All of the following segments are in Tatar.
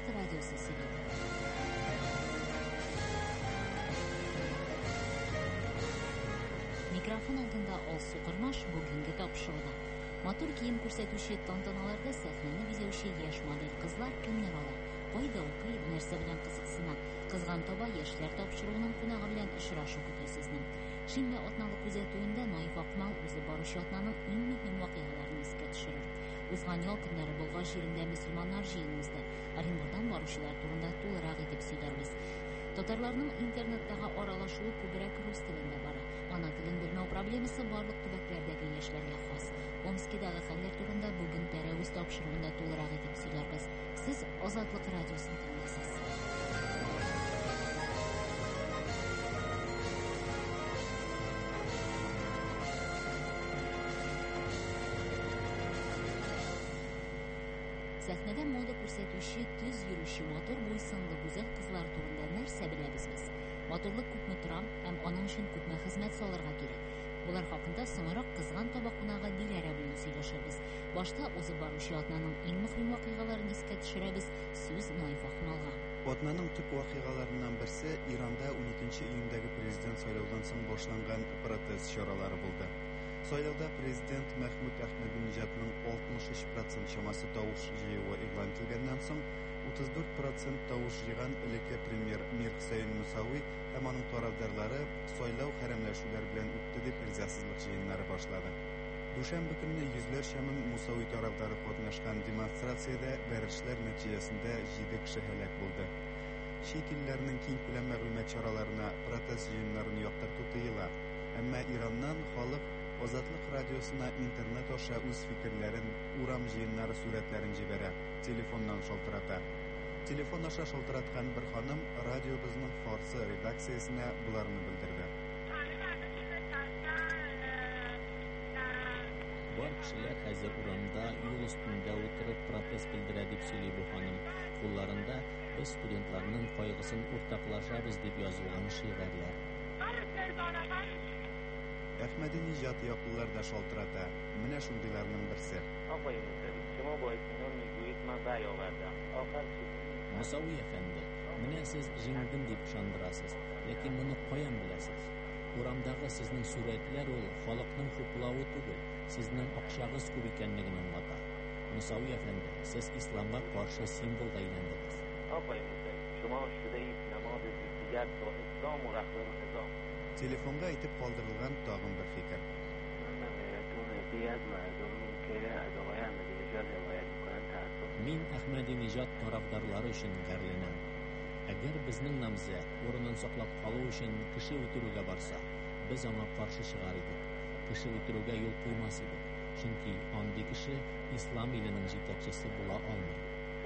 Азатлык радиосы сөйләде. Микрофон алдында Алсу Кырмаш бүгенге тапшыруда. Матур кием күрсәтүче тантаналарда сәхнәне бизәүче яшь модель кызлар кемнәр ала? Кайда укый, нәрсә белән кызыксына? Кызган таба яшьләр тапшыруының кунагы белән очрашу көтә сезне. Шимбә атналык күзәтүендә Наиф Акмал үзе баручы атнаның иң мөһим вакыйгаларын искә төшерер. Узган ял көннәре Болгар җирендә мөселманнар җыены узды. Оренбургдан баручылар турында тулырак итеп сөйләрбез. Татарларның интернеттагы аралашуы күбрәк рус телендә бара. Ана телен белмәү проблемасы барлык төбәкләрдәге яшьләргә хас. Омскидагы хәлләр турында бүген Пәрәвиз тапшыруында тулырак итеп сөйләрбез. Сез Азатлык радиосын тыңлыйсыз. Сәхнәдә мода күрсәтүче, төз йөрүче, матур буйсынлы гүзәл кызлар турында нәрсә беләбез без? Матурлык күпме тора һәм аның өчен күпме хезмәт салырга кирәк? Булар хакында соңрак кызган таба кунагы Диләрә белән сөйләшәбез. Башта узып баручы атнаның иң мөһим вакыйгаларын искә төшерәбез. Сүз Наиф Акмалга. Атнаның төп вакыйгаларыннан берсе Иранда 12 июньдәге президент сайлаудан соң башланган протест чаралары булды. Сайлауда президент Мәхмүд Әхмәдинеҗатның 63% чамасы тавыш җыюы игълан ителгәннән соң 34% тавыш җыйган элекке премьер Мир Хусейн Мусауи һәм аның тарафдарлары сайлау хәрәмләшүләр белән үтте дип ризасызлык җыеннары башлады. Дүшәмбе көнне йөзләрчә мең Мусауи тарафдары катнашкан демонстрациядә бәрелешләр нәтиҗәсендә 7 кеше һәлак булды. Чит илләрнең киң күләм мәгълүмат чараларына протест җыеннарын яктырту тыела. Әмма Ираннан халык Азатлык радиосына интернет аша үз фикерләрен, урам җыеннары сурәтләрен җибәрә, телефоннан шалтырата. Телефон аша шалтыраткан бер ханым радиобызның фарсы редакциясенә буларны белдерде. Бар кешеләр хәзер урамда, юл өстендә утырып протест белдерә дип сөйли бу ханым. Кулларында без студентларның кайгысын уртаклашабыз дип язылган шигырьләр. Әхмәдинеҗат яклылар да шалтырата. Менә шундыйларның берсе. Мусауи әфәнде, менә сез җиңдем дип ышандырасыз, ләкин моны каян беләсез? Урамдагы сезнең сурәтләр ул халыкның хуплавы түгел, сезнең акчагыз күп икәнлеген аңлата. Мусауи әфәнде, сез исламга каршы символга әйләндегез. Телефонга әйтеп калдырылган тагын бер фикер. Мин Әхмәдинеҗат тарафдарлары өчен гәрленәм. Әгәр безнең намзәт урынын саклап калу өчен кеше үтерүгә барса, без аңа каршы чыгар идек. Кеше үтерүгә юл куймас идек. Чөнки андый кеше ислам иленең җитәкчесе була алмый.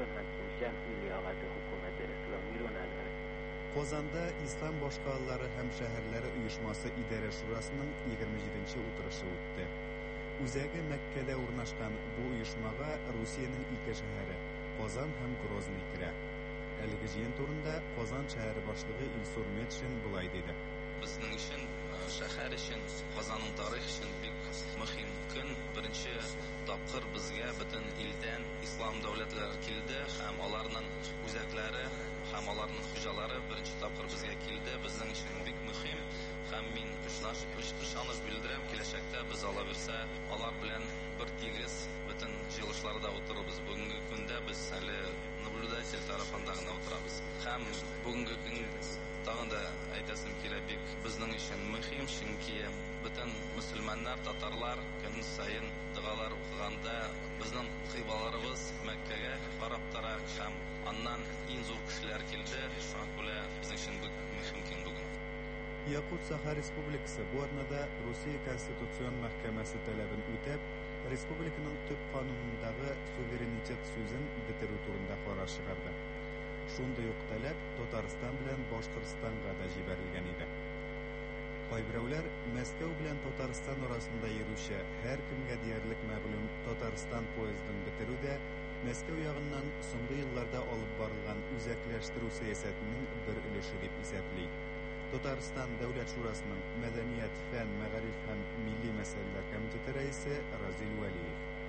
Казанда Ислам башкалары һәм шәһәрләре оешмасы идарә шурасының 27нче утырышы үтте. Үзәге Мәккәдә урнашкан бу оешмага Русиянең 2 шәһәре Казан һәм Грозный керә. Әлеге җыен турында Казан шәһәре башлыгы Илсур Метшин булай диде. Безнең өчен, шәһәр өчен, Казанның тарихы өчен бик мөһим көн. Беренче тапкыр безгә бөтен илдән ислам дәүләтләре килде һәм аларның үзәкләре һәм аларның хуҗалары беренче тапкыр безгә килде. Безнең өчен бик мөһим һәм мин ышаныч белдерәм, киләчәктә без ала берсә, алар белән бер тигез бөтен җыелышларда утырабыз. Бүгенге көндә без әле наблюдатель тарафында гына утырабыз. Һәм бүгенге көн тагын да әйтәсем килә, бик безнең өчен мөһим, чөнки бөтен мөселманнар, татарлар көн сайын дугалар укыганда безнең кыйблаларыбыз Мәккәгә карап тора һәм аннан иң зур кешеләр килде. Шуңа күрә безнең өчен бик мөһим көн бүген. Якут-Саха Республикасы бу атнада Русия Конституцион мәхкәмәсе таләбен үтәп, республиканың төп канунындагы суверенитет сүзен бетерү турында карар чыгарды. Шундый ук таләп Татарстан белән Башкортстанга да җибәрелгән иде. Кайберәүләр Мәскәү белән Татарстан арасында йөрүче һәркемгә диярлек мәгълүм Татарстан поездын бетерүдә Мәскәү ягыннан соңгы елларда алып барылган үзәкләштерү сәясәтенең бер өлеше дип исәпли. Татарстан Дәүләт шурасының Мәдәният, фән, мәгариф һәм милли мәсьәләләр комитеты рәисе Разил Вәлиев.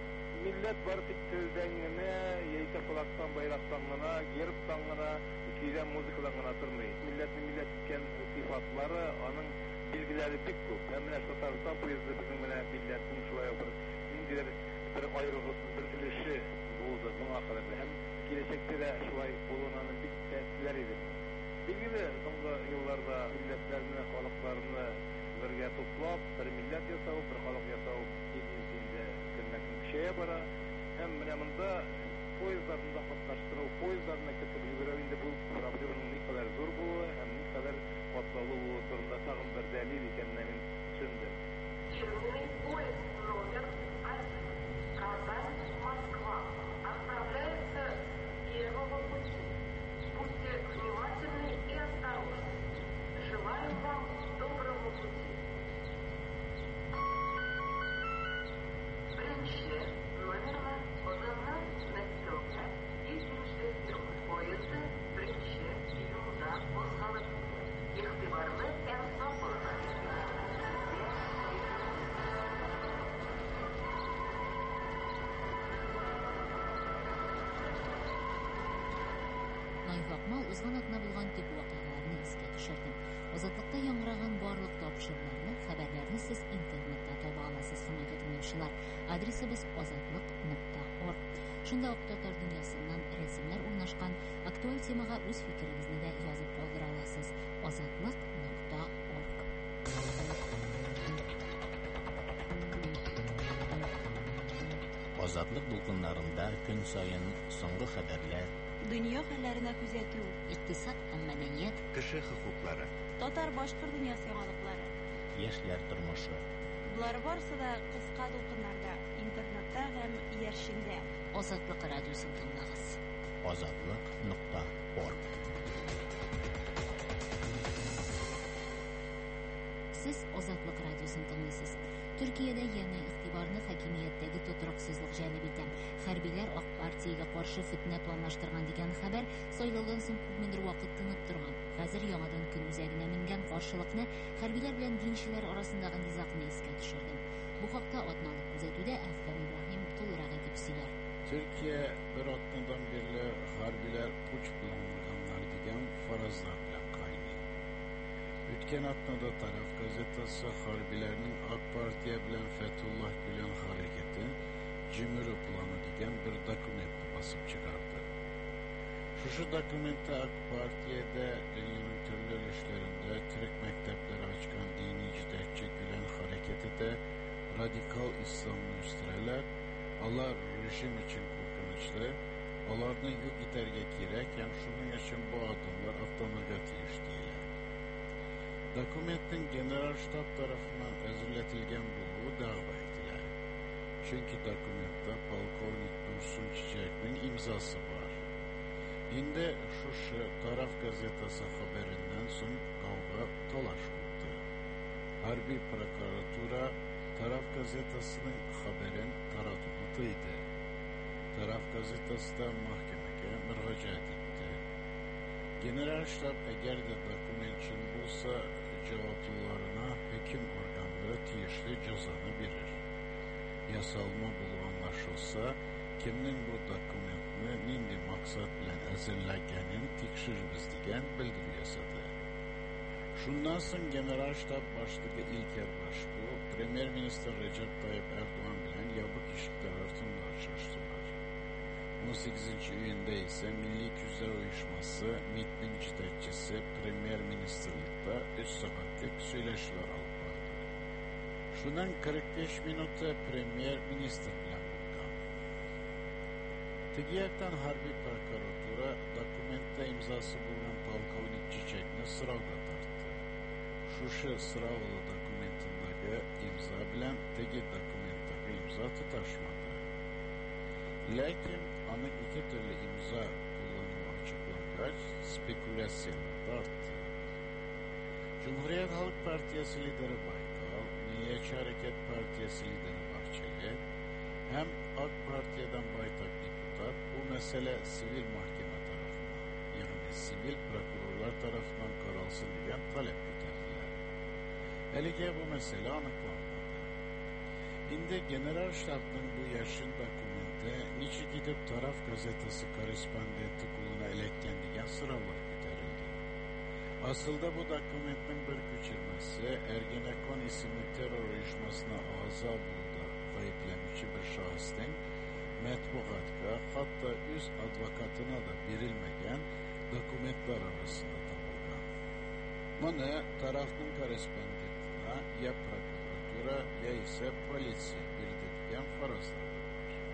Millet barık tildengine, yeyse kulaktan, bayraktan gına, geriptan gına, ikiden muzikadan gına tırmay. Milletin iken sıfatları, onun bilgileri pek көп. Hem şu Tataristan poezdi bizim milletin şulay indiler bir ayrılıksız bir ilişki oldu buna kadar. Hem gelecekte de şulay bulunanın bir təsirləri Bilgili soňky ýyllarda milletlerini, halklarını birge toplap, bir millet ýasaw, bir halk ýasaw edildiğinde günnekin şeye bara. Hem munda poyezlarında katlaştırıp, poyezlarına ketip ýügerinde bu problemin ne kadar zor bolu, hem ne kadar katlalı bolu sorunda tağın bir delil ekenini düşündüm. Терминный поезд номер 1 Казань-Москва отправляется с первого пути. Будьте внимательны и осторожны. Желаем вам доброго пути. Birinchi nomerlar Ozanlar Metroga İzmir'de poyezdi birinchi iyulda qo'zg'alib Ixtiborli inson bo'ladi. Найвакмал узган атна булган төп вакыйгаларны искә төшердем. Азатлыкта яңгыраган барлык тапшыруларны, хәбәрләрне сез интернетта таба аласыз, хөрмәтле тыңлаучылар. Адресыбыз azatlyk.org. Шунда ук татар дөньясыннан рәсемнәр урнашкан актуаль темага үз фикерегезне дә язып калдыра аласыз. azatlyk.org. Азатлык дулкыннарында көн сайын соңгы хәбәрләр, дөнья хәлләренә күзәтү, икътисад һәм мәдәният, кеше хокуклары, татар-башкорт дөньясы яңалыклары, яшьләр тормышы. Булар барысы да кыска дулкыннарда, интернетта һәм яршиндә. Азатлык радиосын тыңлагыз. azatlyk.org. Сез Азатлык радиосын тыңлыйсыз. Türkiye'de yana iqtibarını hakimiyetteki tuturuksuzluk jalb eten. Harbiyler AK Partiyaga qarşı fitne planlaştırgan degan xabar saylaudan soň күпмедир вакыт тынып турган. Хәзер яңадан көн үзәгенә менгән каршылыкны хәрбиләр белән динчеләр арасындагы низакны искә төшерде. Бу хакта атналык күзәтүдә Әфәм Ибраһим тулырак итеп сөйләр. Türkiye bir atnadan beri harbiler puç planlaganlar degan farazlar bilan qaynay. Ötken atnada Taraf gazetesi harbilerinin AK Partiya bilan Fethullah Gülen hareketi Cimri planı degan bir dokumentni basıp çıkardı. Şu dokumentda AK Partiyada dünyanın türlü işlerinde Türk mektepleri açkan dini cidetçi Gülen hareketi de radikal İslam'ı üstüreler. Onlar rejim için korkunçlu, onlarını yok iterge gerek, yani şunun için bu adamlar atlanırga tiyiş değil. Dokumentin General Ştab tarafından hazırlatilgan buluğu dava ettiler. Çünkü dokumentte Polkovnik Dursun Çiçek'nin imzası var. Şimdi şu Taraf gazetesi haberinden son kavga talaş oldu. Harbi prokuratura Taraf gazetesinin haberin taratılmışıydı. Taraf gazetesi de mahkemeye müracaat etti. General Ştab eğer de dokument için bulsa cevaplılarına hüküm organları tiyişli cezanı verir. Yasalma bulu anlaşılsa, kimnin bu dokumentini nindi maksat bilen hazırlaganın tekşirimiz degen bildiriyorsadı. Şundan sonra General Ştab başlığı İlker Başbuğ, Premier Minister Recep Tayyip Erdoğan bilen yabık işitler artınlar açıştılar. 18. iyinde ise Milli Küzler Uyuşması, MİT'nin cidetçisi Premier Ministerlik'te 3 saatlik söyleşiler alıp vardı. Şundan 45 minuta Premier Minister bilen buldu. Tigiyaktan Harbi Prokuratura dokumentte imzası bulunan Polkovnik Çiçek'ni sıravda tarttı. Şu sıravlı dokumentindeki imza bilen tegi dokumentteki imza tutaşmadı. Lakin onun iki türlü imza kullanımı açıklangaç spekülasyoner arttı. Cumhuriyet Halk Partiyası lideri Baykal, Milliyetçi Hareket Partiyası lideri Bahçeli, hem AK Partiyadan baytak deputat bu mesele sivil mahkeme tarafından, yani sivil prokurorlar tarafından karalsın diyen talep getirdiler. Elige bu mesele anıklanmadı. Şimdi General Ştab'ın bu yaşın dokumenti Elde niçin gidip Taraf gazetesi korespondenti kuluna eleklendiğen sıralar giderildi. Aslında bu dokumentin bir küçülmesi Ergenekon isimli terör uyuşmasına ağza bulda kayıtlanıcı bir şahısın metbuatka hatta üst advokatına da verilmegen dokumentler arasında tapılgan. Bunu tarafın korespondentine ya prokuratura ya ise polisiye bildirgen farazlar var.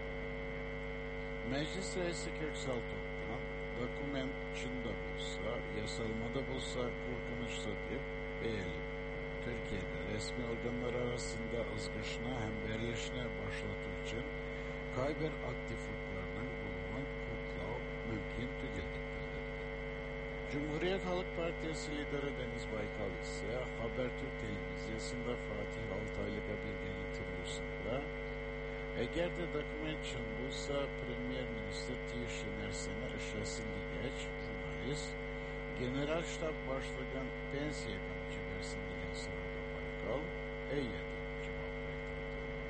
Meclis reisi Köksal Top'tan dokument Çin'de bulsa, yasalmada bulsa korkunçsa deyip beğenip Türkiye'de resmi organlar arasında ızgışına hem verilişine başlatı için kayber aktifliklerinin bulunun kutlağı mümkün tüketik bildirdi. Cumhuriyet Halk Partisi lideri Deniz Baykal ise Habertürk televizyasında Fatih Altaylı'da bir intervyusunda eğer de dokument Çin bulsa Premier Minister Tiyişi Nersen'e işlesildi geç jurnalist General Ştab başlayan pensiye kalıcı versin diyen sırada Baykal eyyedi cevap verdi.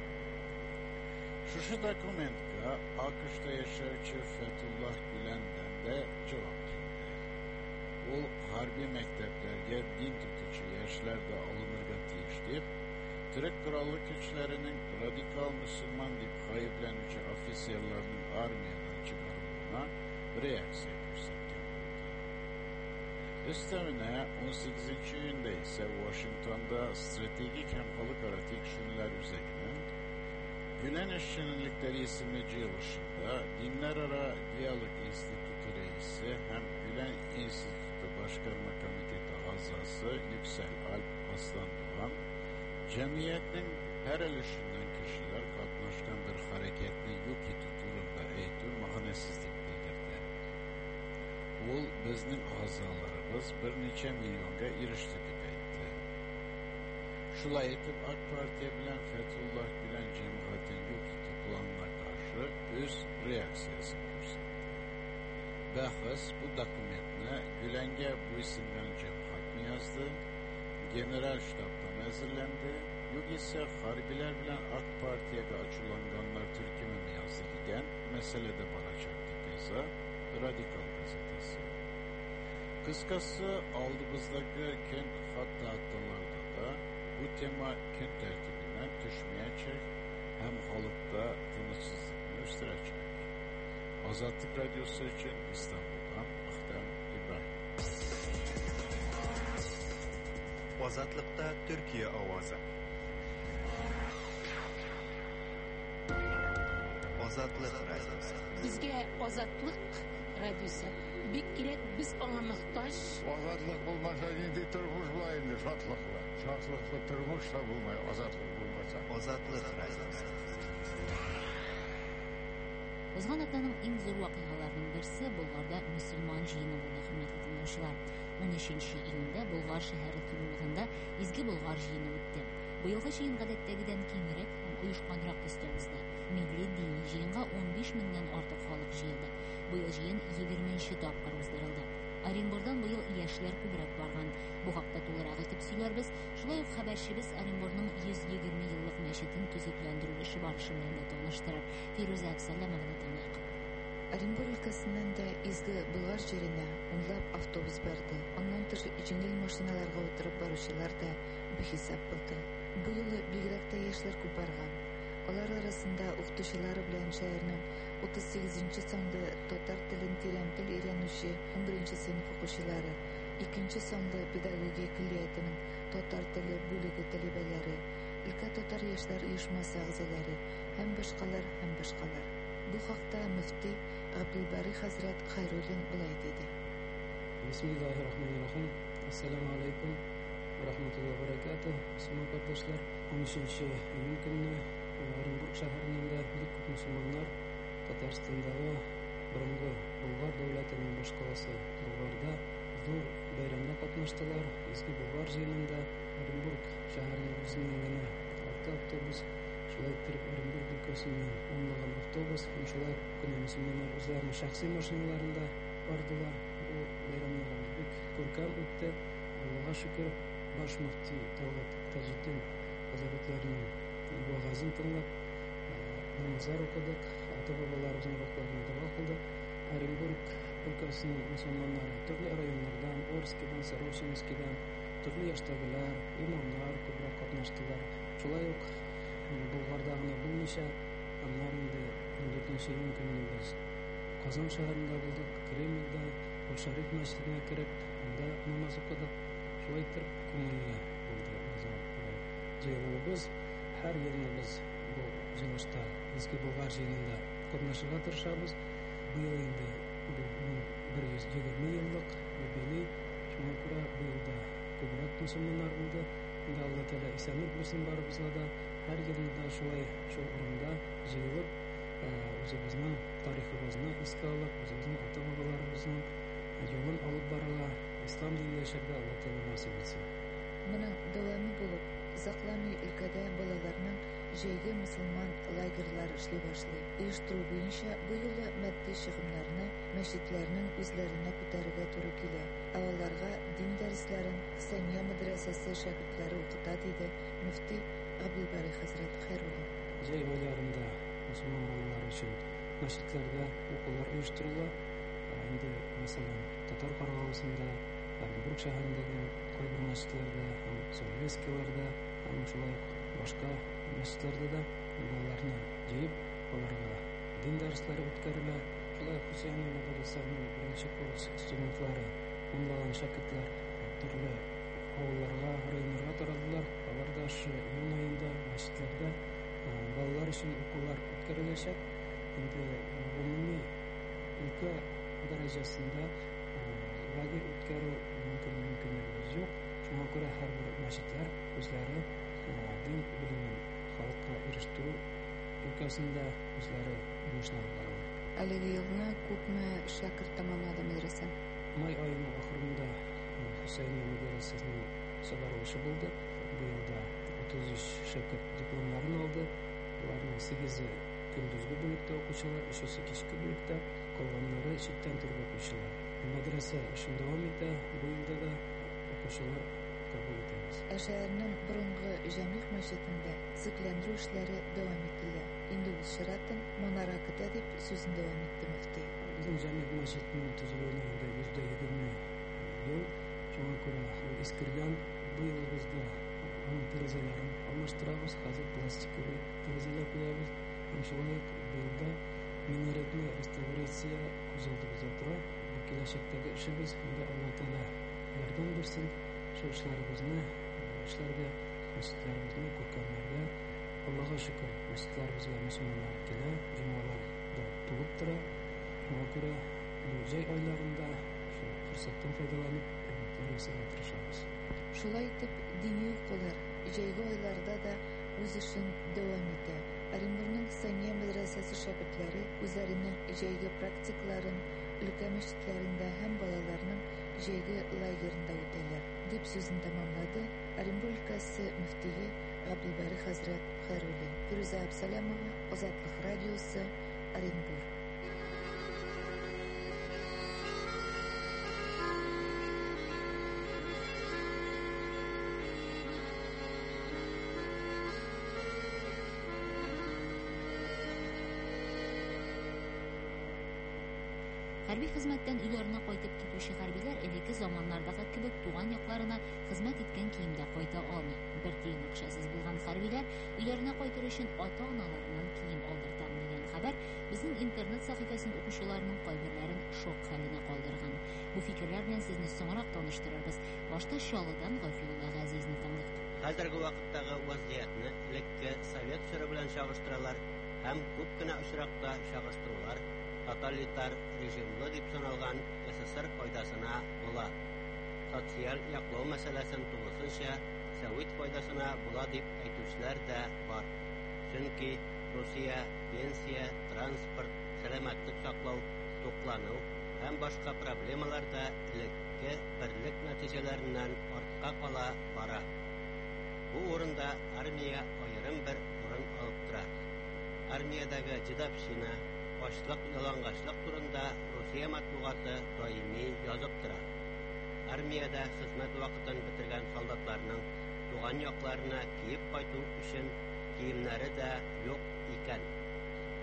Şu dokumentka AKŞ'da yaşarçı Fethullah Gülen'den de cevap geldi. O harbi mekteplerge din tutucu yaşlarda alınırga tiyiştip Türk Krallık güçlerinin radikal Müslüman deyip hayıflanıcı ofisiyerlerinin armiyadan çıkarıldığına reaksiya gösterken oldu. Üstevine 18. günde ise Washington'da stratejik hem halkara tekşünler üzerine Gülen İşçilikleri isimli yılışında Dinler Ara Diyalog İnstitütü reisi hem Gülen İnstitütü Başkanma Komiteti azası Yüksel Alp Aslan Doğan cemiyetin her ölüşünden kişiler katlaşkan bir hareketli yok eti turunda eğitim mahanesizlik bildirdi. Ol bizning azalarımız bir neçe milyonga erişti deb aytdi. Şulay etib AK Partiya bilan Fethullah Gülen cemiyetining yok eti planına karşı öz reaksiyasını ko'rsatdi. Bahs bu dokumentni Gülenga bu isimdan cemiyet mi yazdı? General Ştab'dan hazırlandı. Yok ise harbiler bilen AK Parti'ye açılanganlar Türkiye'me mi yazdı degan meselede baracaktı bize Radikal gazetesi. Kıskası aldığımızdaki gün hatta da bu tema gün tertibinden düşmeyecek hem halkta tanışsızlıkını üstürecek. Azatlık Radyosu için İstanbul'dan Ahtem İbrahim. Ozatlıkta Türkiye Avazı. Ozatlık Radyosu. Bizge Ozatlık Radyosu. Bir gerek biz ona muhtaç. Ozatlık bulmasa şimdi turmuş bulayındır şatlıkla. Şatlıkla turmuş da bulmay, ozatlık bulmasa. Ozatlık Radyosu. Ozgan haftanın en zor vakıyalarının birisi Bulgar'da Müslüman jiyini buldu hürmetli dinleyiciler. 13 iyunda Bulgar şehri Tülülüğünde İzgi Bulgar jiyini öttü. Bu yılғы жиын гадәттәгедән киңрәк һәм оешканрак төстә узды. Милли дини жиынга 15 меңнән артык халык җыелды. Бу ел жыйын 20нче тапкыр уздырылды. Оренбурдан бу ел яшьләр күбрәк барган. Бу хакта тулырак итеп сөйләрбез. Шулай ук хәбәрчебез Оренбурның 120 еллык мәчетен төзекләндерү эше барышы белән дә таныштырыр. Фируза Әксәләмова таныйк. Оренбур өлкәсеннән дә изге Болгар җиренә унлап автобус барды. Аннан тыш җиңел машиналарга утырып баручылар да бихисап булды. Бу юлы бигрәк тә яшьләр күп барган. Алар арасында укытучылары белән шәһәрнең 38-нче санлы татар телен тирән тел өйрәнүче 11-нче сыйныф укучылары, 2-нче санлы педагогия көллиятенең татар теле бүлеге таләбәләре, өлкә татар яшьләр оешмасы әгъзалары һәм башкалар. Бу хакта мөфти Абдулбари хәзрәт Хайруллин булай диде. Бисмиллаһир-рахманир-рахим. Ассаламу алейкум ва рахматуллаһи ва баракатуһ. Сәлам кардәшләр. 13 июнь көнне Оренбург шәһәрендә бик күп мөселманнар Татарстандагы борынгы Болгар дәүләтенең башкаласы Болгарда зур бәйрәмдә катнаштылар. Изге Болгар җыенында Оренбург шәһәренең үзеннән генә 6 автобус шулай итеп Оренбург өлкәсеннән 10 автобус һәм шулай көне мөселманнар үзләренең шәхси машиналарында бардылар. Бу бәйрәмнәр бик күркәм үтте. Аллаһка шөкер, баш мөфти Талгат Таҗетдин хәзрәтләренең ваазын тыңлап, намазлар укыдык. ата-бабаларыбыздын рухларына дуа кылды. Оренбург өлкәсенең мөселманнары төрле районнардан, Орскидан, Сорочинскидан төрле яшьтәгеләр, имамнар күбрәк катнаштылар. Шулай ук Болгарда гына булмыйча, аннан инде 14 июнь көнне без Казан шәһәрендә булдык, Кремльдә, Шәриф мәчетенә кереп, анда намаз укыдык. Шулай итеп, күңелле булды безнең җыелуыбыз. Һәр елны без бу җыелышта Изге Болгар җыенында катнашырга тырышабыз. Быел инде бу 120 еллык юбилей. Шуңа күрә быел да күбрәк мөселманнар булды. Инде Алла Тәгалә исәнлек бирсен барыбызга да. Һәр елда шулай шул урында җыелып, үзебезнең тарихыбызны искә алып, үзебезнең ата-бабаларыбызның юлын алып барырга, ислам динендә яшәргә Алла Тәгалә насыйп итсен. Моның дәвамы булып, Закламый өлкәдә балаларның җәйге мөселман лагерьлары эшли башлый. Оештыру буенча бу юлы матди чыгымнарны мәчетләрнең үзләренә күтәрергә туры килә. Аларга дин дәресләрен Сания мәдрәсәсе шәкертләре укыта, диде мөфти Габдулбари хәзрәт Хәйрули. Җәй айларында мөселман балалары өчен мәчетләрдә укулар оештырыла. Инде мәсәлән, Татар Каргаласында, Оренбург шәһәрендәге кайбер мәчетләрдә, Соловецкийларда, шулай башка мәчетләрдә дә балаларны җыеп, аларга дин дәресләре үткәрелә. Шулай Хусейн мәдрәсәсенең беренче курс студентлары, унлаган шәкертләр төрле авылларга, районнарга таралдылар. Алар да июнь аенда мәчетләрдә балалар өчен укулар үткәреләчәк. Инде гомуми өлкә дәрәҗәсендә лагерь үткәрү мөмкинлеге юк. Шуңа күрә һәрбер мәчетләр үзләре дин белемен халыкка ирештерү өлкәсендә үзләре уңышны алып баралар. Әлеге елны күпме шәкерт тәмамлады мәдрәсән? Май аеның ахырында Хусейн мәдрәсәсенең сабарылышы булды. Бу елда 33 шәкерт дипломнарын алды. Аларның 8-і көндүзге бүлектә укучылар, 3-се кичке бүлектә, калганнары читтән торып укучылар. Мәдрәсә эшен дәвам итә. Бу елда да укучылар кабул итәбез. Шәһәрнең борынгы Җәмигъ мәчетендә зикләндерү эшләре дәвам ителә. Инде ул чиратын манара көтә дип сүзен дәвам итте мөфти. Безнең Җәмигъ мәчетенең төзелүенә инде 120 ел. Шуңа күрә искергән бу елыбызда аның тәрәзәләрен алмаштырабыз. Хәзер пластиковый тәрәзәләр куябыз. Шулай ук быелда минаретны реставрация күзәтүбездә тора. Бу киләчәктәге эшебез. Инде Алла Тәгалә ярдәм бирсен. Шул эшләребезне эшләргә, мәчетләребезне күркәмләргә. Аллага шөкер, мәчетләребезгә мөселманнар килә, җомгалар да тулып тора. Шуңа күрә бу җәй айларында шул форсаттан файдаланып, хезмәтләр ясарга тырышабыз. Шулай итеп, дини укулар җәйге айларда да үз эшен дәвам итә. Оренбургның Сания мәдрәсәсе шәкертләре үзләренең җәйге практикларын өлкә мәчетләрендә һәм балаларның җәйге лагерында үтәләр, дип сүзен тәмамлады Оренбург өлкәсе мөфтие Габдулбари хәзрәт Хәйрули. Фируза Абсалямова, Азатлык радиосы, Оренбург. Хәрби хезмәттән өйләренә кайтып китүче хәрбиләр элекке заманнардагы кебек туган якларына хезмәт иткән киемдә кайта алмый. Бер тиен акчасыз булган хәрбиләр өйләренә кайтыр өчен ата-аналарыннан кием алдыртам дигән хәбәр безнең интернет сәхифәсен укучыларның кайберләрен шок хәленә калдырган. Бу фикерләр белән сезне соңрак таныштырырбыз. Башта Чаллыдан Гафилулла Газизны тыңлыйк. Хәзерге вакыттагы вазгыятны элекке Совет чоры белән чагыштыралар һәм күп кенә очракта чагыштырулар тоталитар режимлы дип саналган СССР файдасына була. Социаль яклау мәсьәләсен тулысынча Совет файдасына була дип әйтүчеләр дә бар. Чөнки Русия пенсия, транспорт, сәламәтлек саклау, туклану һәм башка проблемаларда элекке берлек нәтиҗәләреннән артка кала бара. Бу урында армия аерым бер урын алып тора. Армиядәге җидапчина, ачлык, ялангачлык турында Русия матбугаты даими язып тора. Армиядә хезмәт вакытын бетергән солдатларның туган якларына киеп кайту өчен киемнәре дә юк икән.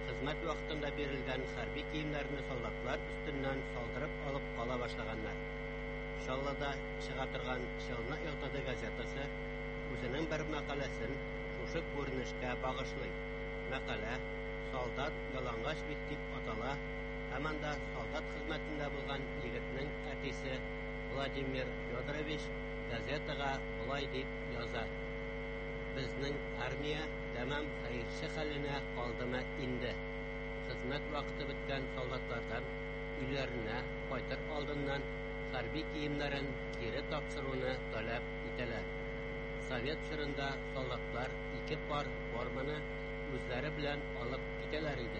хезмәт вакытында бирелгән хәрби киемнәрне солдатлар өстеннән салдырып алып кала башлаганнар. Шаллада чыга торган Шална Ялтады газетасы үзенең бер мәкаләсен шушы күренешкә багышлый. Мәкалә солдат ялангач бит дип атала, һәм анда солдат хезмәтендә булган егетнең әтисе Владимир Федорович газетага болай дип яза: Безнең армия тәмам хәерче хәленә калдымы инде. Хезмәт вакыты беткән солдатлардан өйләренә кайтыр алдыннан хәрби киемнәрен кире тапшыруны таләп итәләр. Совет чорында солдатлар 2 пар форманы үзләре белән алып китәләр иде.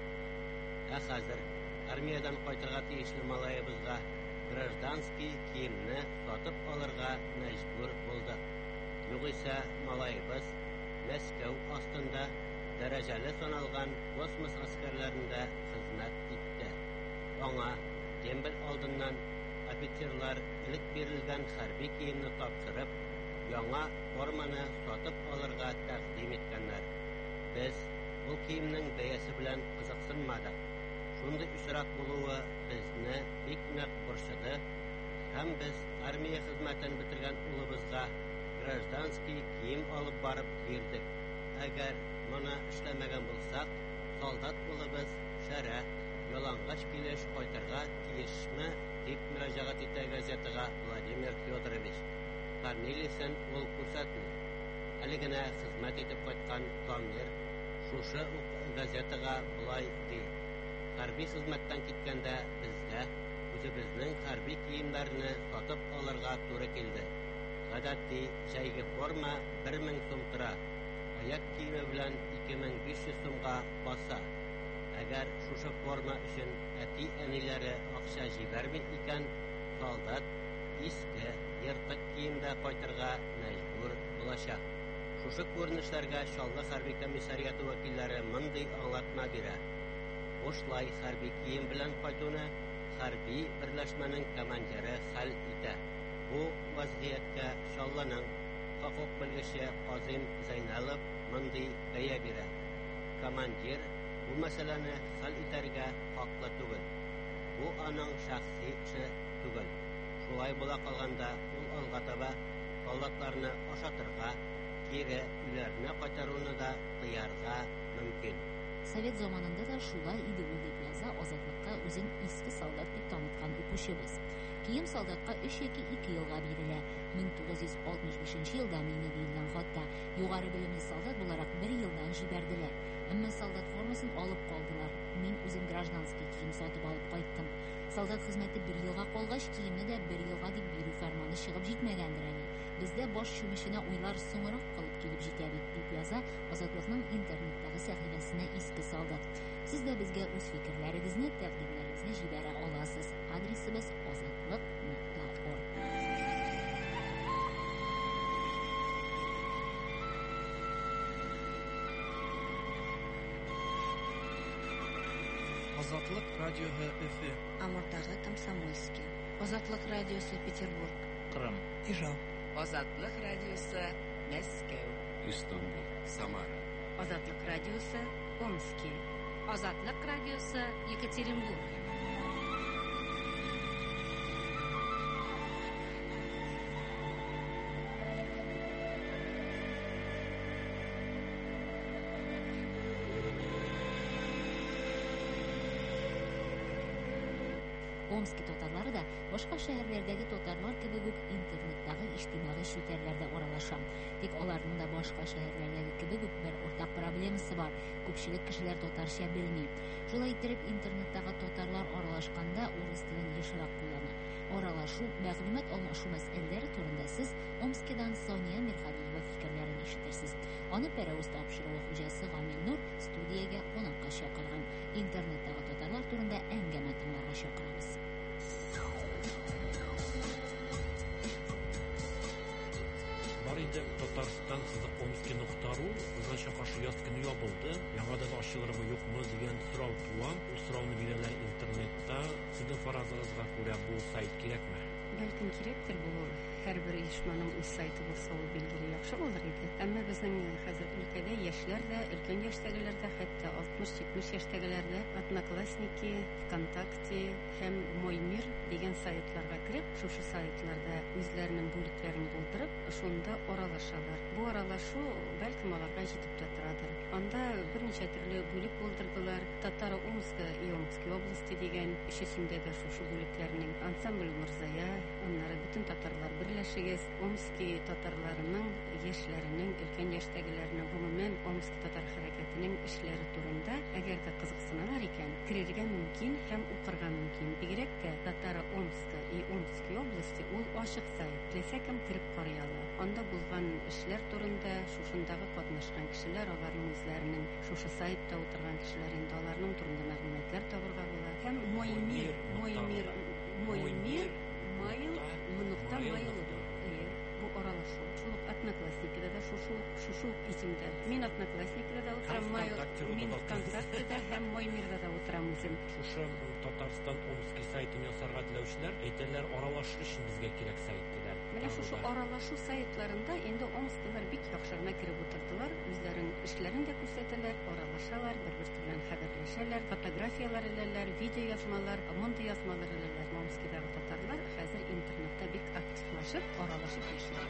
Ә хәзер армиядан кайтырга тиешле малаебызга гражданский киемне сатып алырга мәҗбүр булдык. Югыйсә малаебыз Мәскәү астында дәрәҗәле саналган космос аскерләрендә хезмәт итте. Аңа дембел алдыннан офицерлар элек бирелгән хәрби киемне тапшырып, яңа форманы сатып алырга тәкъдим иткәннәр. Без бу киемнең бәясе белән кызыксынмадык. Шундый очрак булуы безне бик нык борчыды, һәм без армия хезмәтен бетергән улыбызга гражданский кием алып барып бирдек. Әгәр моны эшләмәгән булсак, солдат улыбыз шәрә, ялангач килеш кайтырга тиешме дип мөрәҗәгать итә газетага Владимир Федорович. Фамилиясен ул күрсәтми. Әле генә хезмәт итеп кайткан командир шушы ук газетага булай ди: Хәрби хезмәттән киткәндә безгә үзебезнең хәрби киемнәрне сатып алырга туры килде. Гадәти җәйге форма 1000 сум тора. Аяк киеме белән 2500 сумга баса. Әгәр шушы форма өчен әти-әниләре акча җибәрми икән, солдат иске, йыртык киемдә кайтырга мәҗбүр булачак. Шушы күренешләргә Шаллы хәрби комиссариаты вәкилләре мондый аңлатма бирә. Бушлай хәрби кием белән кайтуны хәрби берләшмәнең командиры хәл итә. Бу вазгыятькә Шаллының хокук белгече Азим Зайналов мондый бәя бирә: командир бу мәсьәләне хәл итәргә хаклы түгел. Бу аның шәхси эше түгел. Шулай була калганда ул алга таба солдатларны ашатырга, кире үйләренә кайтаруны да тыярга мөмкин. Совет заманында да шулай иде ул дип яза Азатлыкка үзен иске солдат дип таныткан укучыбыз. Кием солдатка 3 яки 2 елга бирелә. 1965 елда мине бирелгән хатта югары белемле солдат буларак 1 елдан җибәрделәр. Әмма солдат формасын алып калдылар. Мин үзем гражданский кием сатып алып кайттым. Солдат хезмәте 1 елга калгач, киемне дә 1 елга дип бирү фәрманы чыгып җитмәгәндер әле. Бездә баш чүмешенә уйлар соңрак калып килеп җитә бит, дип яза Азатлыкның интернеттагы сәхифәсенә иске солдат. Сез дә безгә үз фикерләрегезне, тәкъдимнәрегезне җибәрә аласыз. Адресыбыз azatlyk.org. Азатлык радиоһы Өфе. Амурдагы Комсомольский. Азатлык радиосы Петербург. Крым. Ижау. Азатлык радиосы Мәскәү. Истанбул. Самара. Азатлык радиосы Омский. Азатлык радиосы Екатеринбург. Омский татарлары да башка шәһәрләрдәге татарлар кебек үк интернеттагы иҗтимагый челтәрләрдә аралаша. Тик аларның да башка шәһәрләрдәге кебек үк бер уртак проблемасы бар. Күпчелек кешеләр татарча белми. Шулай итеп, интернеттагы татарлар аралашканда урыс телен ешрак куллана. Аралашу, мәгълүмат алмашу мәсьәләләре турында сез Омскидан Сония Мирхалиева фикерләрен ишетерсез. Аны Пәрәүз тапшыруы хуҗасы Гамил Нур студиягә кунакка чакырган. Интернеттагы татарлар турында әңгәмә тыңларга чакырабыз. Бар инде Татарстан сызык Омский.ру узганча каршы яз көне ябылды. Яңадан ачылырмы юкмы дигән сорау туа. Ул сорауны бирәләр интернетта. Сезнең фаразыгызга күрә бу сайт кирәкме? Бәлкем кирәктер бу һәр бер оешманың үз сайты булса, ул билгеле яхшы булыр иде. Әмма безнең хәзер өлкәдә яшьләр дә, өлкән яшьтәгеләр дә, хәтта 60-70 яшьтәгеләр дә Одноклассники, ВКонтакте һәм Мой мир дигән сайтларга кереп, шушы сайтларда үзләренең бүлекләрен булдырып, шунда аралашалар. Бу аралашу бәлкем аларга җитеп тә торадыр. Анда берничә төрле бүлек булдырдылар. Татаро-Омска и Омской области дигән өчесендә дә шушы бүлекләрнең ансамбль Мурзая, аннары бөтен татарлар берләшегез, Омский татарларының яшьләренең, өлкән яшьтәгеләрнең, гомумән Омский татар хәрәкәтенең эшләре турында әгәр дә кызыксыналар икән, керергә мөмкин һәм укырга мөмкин. Бигрәк тә Татаро-Омска и Омской области ул ачык сайт. Теләсә кем кереп карый ала. Анда булган эшләр турында, шушындагы катнашкан кешеләр, аларның үзләренең шушы сайтта утырган кешеләр инде аларның турында мәгълүматлар табырга була. Һәм Мой мир mail.mail бу аралашу. Шул Одноклассникида да шушы исемдә. Мин Одноклассникида да утырам, мин ВКонтактеда һәм Мой мирда да утырам үзем. Шушы Татарстан Омский сайтын ясарга теләүчеләр әйтәләр, аралашу өчен безгә кирәк сайт диләр. Менә шушы аралашу сайтларында инде омскилар бик яхшы гына киреп утырдылар, үзләренең эшләрен дә күрсәтәләр, аралашалар, бер-берсе белән хәбәрләшәләр, фотографиялар эләләр, видео язмалар, мондый язмалар эләләр. Омскидагы татарлар хәзер интернетта бик активлашып, аралашып яшиләр.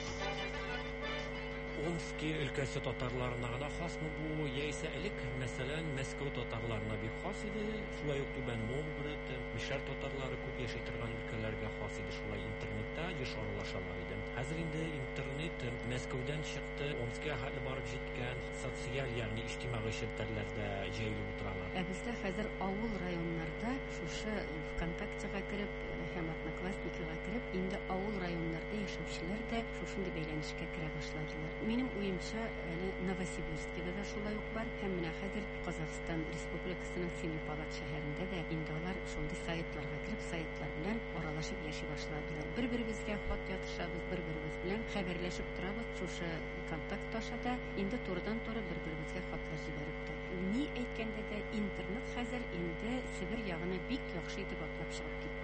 Омский өлкәсе татарларына гына хасмы бу, яисә элек, мәсәлән, Мәскәү татарларына бик хас иде, шулай ук Түбән Новгород, Мишәр татарлары күп яши торган өлкәләргә хас иде, шулай интернетта еш аралашалар иде. Хәзер инде интернет Мәскәүдән чыкты, Омскига хәтле барып җиткән, социаль, ягъни иҗтимагый челтәрләрдә җәелеп утыралар. Ә бездә хәзер авыл районнарда шушы ВКонтактега кереп, һәм Одноклассникига кереп, инде авыл районнарда яшәүчеләр дә шушындый бәйләнешкә керә башладылар. Минем уемча, әле Новосибирскида да шулай ук бар, һәм менә хәзер Казахстан Республикасының Семипалат шәһәрендә дә инде алар шундый сайтларга кереп, сайтлар белән аралашып яши башладылар. Бер-беребезгә хат ятышабыз, бер-беребез белән хәбәрләшеп торабыз. Шушы контакт ашада инде турыдан-туры бер-беребезгә хатлар җибәреп тора. Ни әйткәндә дә интернет хәзер инде Сибир ягына бик яхшы итеп атлап чыгып китте.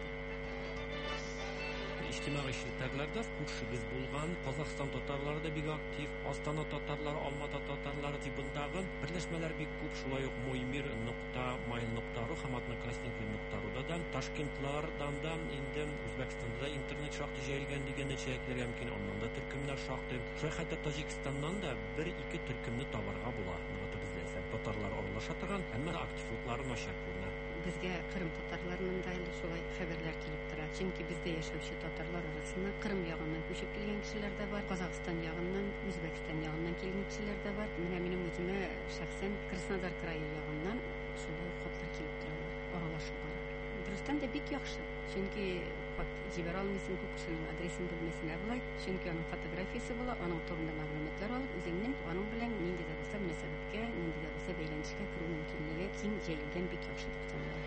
İctimai şirkətlerde күршегез булган Казахстан татарлары да бик актив, Астана татарлары, Алмата татарлары типындагы берләшмәләр бик күп, шулай ук moymir.mail.ru һәм Одноклассники.руда да, Ташкентлардан да, инде Үзбәкстанда да интернет шактый җәелгән дигәндә чәйкләргә мөмкин, аннан да төркемнәр шактый. Шулай хәтта Таҗикстаннан да 1-2 төркемне табарга була. Ныгытып эзләсәң, татарлар аралаша торган, әмма активлыклары начар күренә. Безгә Кырым татарларының да шулай хәбәрләр килеп тора. Чөнки бездә яшәүче татарлар арасында Кырым ягыннан күчеп килгән кешеләр дә бар, Казахстан ягыннан, Үзбәкстан ягыннан килгән кешеләр дә бар. Менә минем үземә шәхсән Краснодар крае ягыннан шулай хатлар килеп торалар, аралашу бар. Дөрестән дә бик яхшы. Чөнки җибәрә алмыйсың күп кешенең адресын белмәсенә булай. Чөнки аның фотографиясе була, аның турында мәгълүматлар алып, үзеңнең аның белән нинди дә булса мөнәсәбәткә, нинди дә булса бәйләнешкә керү мөмкинлеге киң җәелгән бик яхшы дип саныйлар.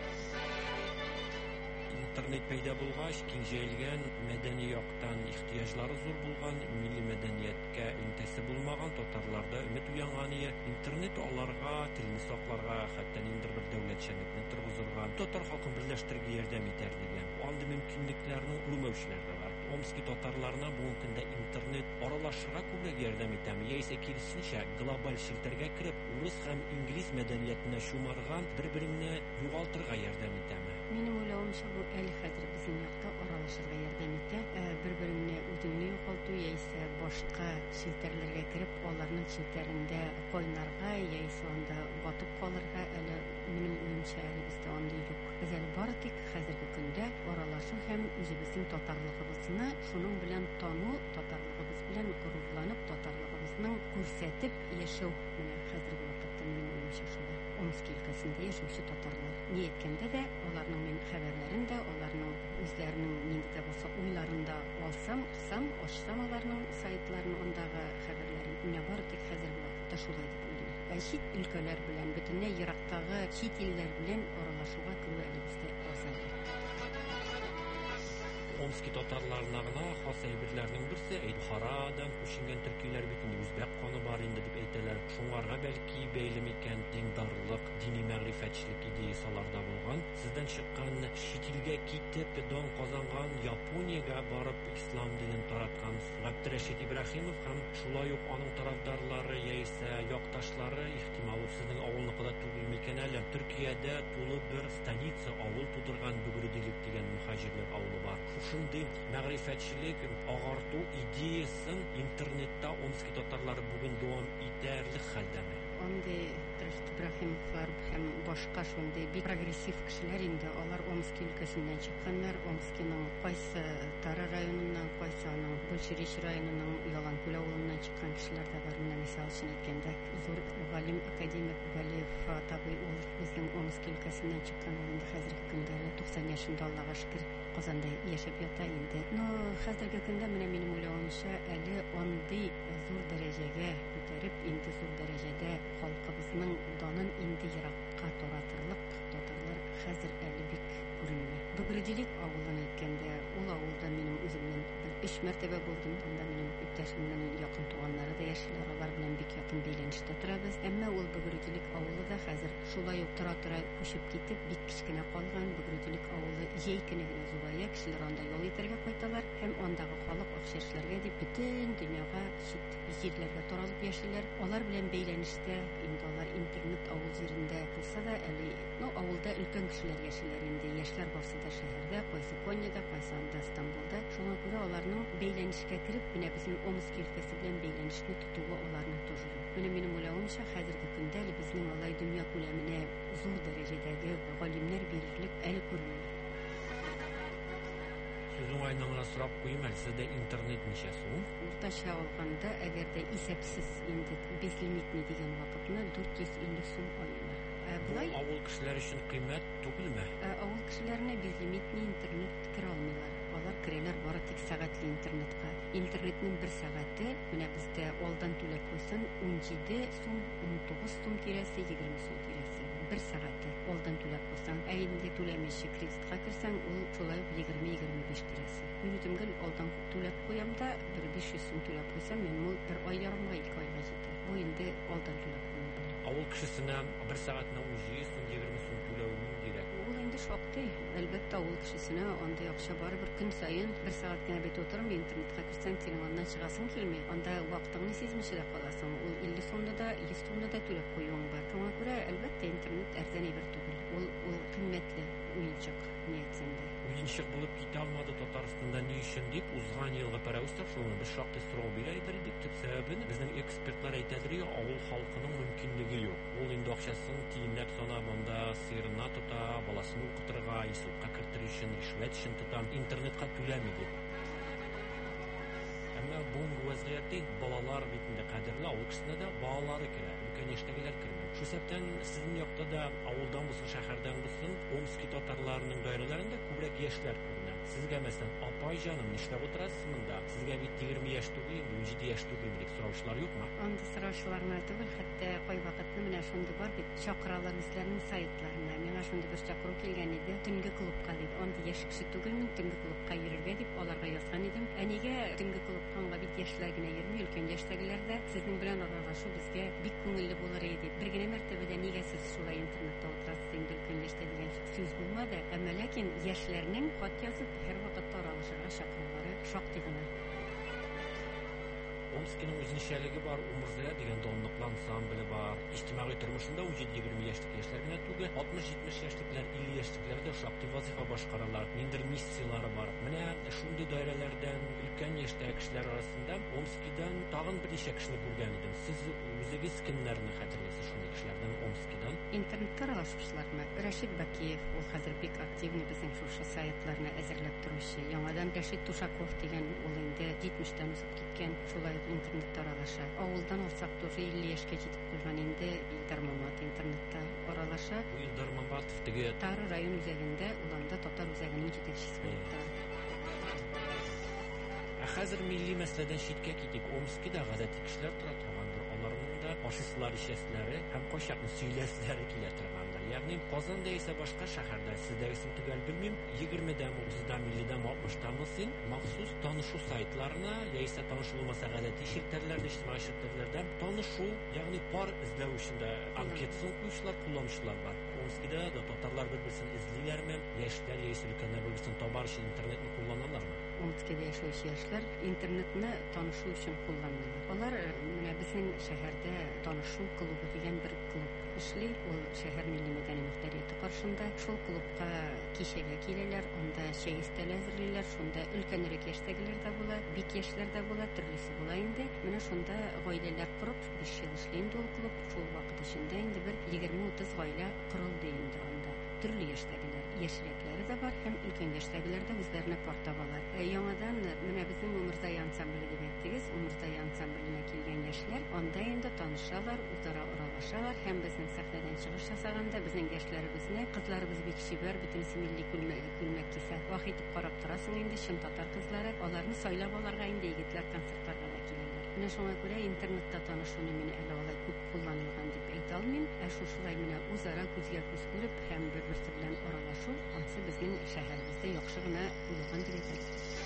Интернет пәйда булгач, киң җәелгән, мәдәни яктан ихтыяҗлары зур булган, милли мәдәнияткә элемтәсе булмаган татарларда өмет уянган иде. Интернет аларга телне сакларга, хәтта ниндидер бер дәүләтчәнлекне торгызырга, татар халкын берләштерергә ярдәм итәр дигән. Андый мөмкинлекләрне күрмәүчеләр дә бар. Омский татарларына бүгенге көндә интернет аралашырга күбрәк ярдәм итәме, яисә киресенчә глобаль челтәргә кереп, урыс һәм инглиз мәдәниятенә чумарган, бер-береңне югалтырга ярдәм итәме? Минем уйлавымча, бу әле хәзер безнең якта аралашырга ярдәм итә. Бер-береңне үзеңне югалту яисә башка челтәрләргә кереп, аларның челтәрендә кайнарга яисә анда батып калырга әле минем уйлавымча әле бездә андый юк. Без әле бары тик хәзерге көндә аралашу һәм үзебезнең татарлыгыбызны шуның белән тану, татарлыгыбыз белән горурланып, татарлыгыбызның күрсәтеп яшәү. Менә хәзерге вакытта минем уйлавымча шулай. Омский өлкәсендә яшәүче татарлар ни әйткәндә дә, аларның мин хәбәрләрен дә, аларның үзләренең нинди дә булса уйларын да алсам, ачсам аларның сайтларын, андагы хәбәрләрен, менә бары тик хәзерге вакытта шулай дип уйлыйм. Ә чит өлкәләр белән, бөтенләй ерактагы чит илләр белән аралашуга керү әле бездә аз. Омский татарларына хас әйберләрнең берсе Бухарадан күченгән төркиләр бит, үзбәк каны бар инде дип әйтәләр. Шуңарга бәлки бәйлем икән диндарлык, дини мәгърифәтчелек идеясаларда булган. Сездән чыккан шитилгә китеп дан казанган Япониягә барып ислам динен тараткан Габдрәшит Ибраһимов һәм шулай ук аның тарафдарлары яисә якташлары ихтимал сезнең авылныкыда түгел микән әле. Төркиядә тулы бер станица авыл тудырган Бөгрүдилек дигән мухаҗирлар авылы бар. Шушындый мәгърифәтчелек агарту идеясын интернетта омский татарлары бүген дәвам итәрлек хәлдәме? Андый Ибраһимовлар һәм башка шундый бик прогрессив кешеләр инде. Алар Омский өлкәсеннән чыкканнар. Омскийның кайсы Тары районыннан, кайсы аның Большеречь районының Яланкүл авылыннан чыккан кешеләр дә бар. Менә мисал өчен әйткәндә, зур галим академик Валиев Фатабый ул безнең Омский өлкәсеннән чыккан. Инде хәзерге көндә 90 яшендә, Аллага шөкер, Казанда яшәп ята инде. Но хәзерге көндә менә минем уйлавымча әле андый зур дәрәҗәгә күтәреп, инде зур дәрәҗәдә халкыбызның данын инде еракка таратырлык татарлар хәзер әле бик күренми. Бөгрүдилек авылын әйткәндә, ул авылда минем үземнән 3 мәртәбә булдым. Анда минем иптәшемнең якын туганнары да яшиләр, алар белән бик якын бәйләнештә торабыз. Әмма ул Бөгрүдилек авылы да хәзер шулай ук тора-тора күчеп китеп, бик кичкенә калган. Бөгрүдилек авылы җәй көне генә зурая, кешеләр анда ял итәргә кайталар һәм андагы халык акча эшләргә дип бөтен дөньяга чит җирләргә таралып яшиләр. Алар белән бәйләнештә инде алар интернет авыл җирендә булса да, әле авылда өлкән кешеләр яшиләр инде. Яшьләр барсы да шәһәрдә, кайсы Коньяда, кайсы анда Стамбулда. Шуңа күрә аларның бәйләнешкә кереп, менә безнең Омский өлкәсе белән бәйләнешне тотуы аларның тоже. Менә минем уйлавымча, хәзерге көндә әле безнең алай дөнья күләменә зур дәрәҗәдәге галимнәр бирерлек әле күренми. Сез уңайныңа сорап куйым әле, сездә интернет ничә сум? Уртача алганда, әгәр дә исәпсез инде безлимитный дигән вакытны 450 сум алалар. Булай авыл кешеләр өчен кыйммәт түгелме? Авыл кешеләренә безлимитный интернет керә алмыйлар. Алар керәләр бары тик сәгатьле интернетка. Интернетның 1 сәгате менә бездә алдан түләп куйсан 17 сум, 19 сум тирәсе, 20 сум тирәсе. 1 сәгате алдан түләп куйсан, ә инде түләмичә кредитка керсәң, ул шулай 20-25 тирәсе. Мин үтемгә алдан түләп куям да, 500 сум түләп куйсам, мен ул 1 ай ярымга 2 айга җитә. Бу инде алдан түләп куйган. Авыл кешесенә 1 сәгатенә 100 сум, 20 сум түләү мөмкин. Ул инде шактый. Әлбәттә, авыл кешесенә анда акча бар, бер көн саен 1 сәгать кенә бит утырам, интернетка керсәң, телефоннан чыгасың килми. Анда вакытыңны сизмичә дә каласың. Ул 50 сумны да, 100 сумны да түләп куюың бар. Шуңа күрә, әлбәттә, интернет арзан әйбер түгел. Ул кыйммәтле уенчык ниятсендә. Уенчык булып китә алмады Татарстанда ни өчен дип узган елгы параустав шуны без шактый сорау бирә идек. Төп сәбәбен безнең экспертлар әйтәдер, авыл халкының мөмкинлеге юк. Ул инде акчасын тиенләп санап, анда сыерына тота, баласын укытырга, институтка кертер өчен ришвәт өчен тота, интернетка түләми дип. Әмма бу вазгыятьтә балалар битендә кадерле авыл кешесенә дә балалары керә, өлкән яшьтәгеләр кермәй. Шу сәбәптән сезнең якта да авылдан булсын, шәһәрдән булсын, Омский татарларының даирәләрендә күбрәк яшьләр күренә. Сезгә мәсәлән, апай җаным, нишләп утырасыз монда? Сезгә бит 20 яшь түгел, 17 яшь түгел дип сораучылар юкмы? Анда сораучыларны түгел, хәтта кай вакытны менә шундый бар бит, чакыралар үзләренең сайтларына. Миңа шундый бер чакыру килгән иде, төнге клубка дип. Анда яшь кеше түгелмен, төнге клубка йөрергә дип аларга язган идем. Әнигә төнге клубка бит яшьләр генә йөрми, өлкән яшьтәгеләр дә сезнең белән аралашу безгә бик күңелле булыр иде. Бер генә мәртәбәдә нигә сез шулай интернетта утырасыз, инде өлкән яшьтә дигән сүз булмады. Әмма ләкин яшьләрнең хат язып һәр вакытта аралашырга чакырулары шактый гына. Омскийның үзенчәлеге бар, Умырзая дигән данлыклы ансамбле бар. Иҗтимагый тормышында 17-20 яшьлек яшьләр генә түгел, 60-70 яшьлекләр, 50 яшьлекләр дә шактый вазифа башкаралар. Ниндер миссиялары бар. Менә шундый даирәләрдән өлкән яшьтәге кешеләр арасында Омскийдан тагын берничә кешене күргән идем. Сез үзегез кемнәрне хәтерләсез шундый кешеләрдән Омскийдан? Интернетка аралашучылармы? Рәшит Бакиев, ул хәзер бик активный безнең шушы сайтларны әзерләп торучы. Яңадан Рәшит Тушаков дигән ул инде 70-тән үсеп киткән, шулай интернетта аралаша. Авылдан алсак тоже 50 яшькә җитеп калган инде Илдар Мамат интернетта аралаша. Илдар Маматов теге Тары район үзәгендә, ул анда татар үзәгенең җитәкчесе булып тора. Хәзер милли мәсьәләдән читкә китик. Омскийда гадәти кешеләр тора торгандыр. Аларның да ашыслар, ишәсләре һәм кайчакны сөйләсләре килә торгандыр. шәһәрләр, ягъни Казанда исә башка шәһәрдә, сездәгесен төгәл белмим, 20-дән 30-дан 50-дән 60-дан син махсус танышу сайтларына, яисә танышылмаса гадәти ширкәтләрдә, иҗтимаи ширкәтләрдә танышу, ягъни пар эзләү өчен дә анкетасын куючылар, кулланучылар бар. Омскида да татарлар бер-берсен эзлиләрме, яшьләр яисә өлкәннәр бер-берсен табар өчен интернетны кулланалармы? Омскида яшәүче яшьләр интернетны танышу өчен кулланалар. Алар менә безнең шәһәрдә танышу клубы дигән бер клуб эшли. Ул шәһәр милли мәдәни мөхтәрияте каршында. Шул клубка кичәгә киләләр, анда чәй өстәле әзерлиләр. Шунда өлкәнрәк яшьтәгеләр дә була, бик яшьләр дә була, төрлесе була инде. Менә шунда гаиләләр корып, 5 ел эшли инде ул клуб. Шул вакыт эчендә инде бер 20-30 гаилә корылды инде анда. Төрле яшьтәгеләр, яшьрәкләре дә бар һәм өлкән яшьтәгеләр дә үзләренә пар табалар. Яңадан менә безнең Умырзай ансамбле дип әйттегез, Умырзай ансамбленә килгән яшьләр анда инде танышалар, үзара аралашалар һәм безнең сәхнәдән чыгыш ясаганда безнең яшьләребезне, кызларыбыз бик чибәр, бөтенесе милли күлмәк кисә. Вах итеп карап торасың инде, чын татар кызлары, аларны сайлап аларга инде егетләр концертларга да киләләр. Менә шуңа күрә интернетта танышуны мин әле алай күп кулланылган дип әйтә алмыйм. Шушылай менә үзара күзгә күз күреп һәм бер-берсе белән аралашу, ансы безнең шәһәребездә яхшы гына куелган дип әйтәм.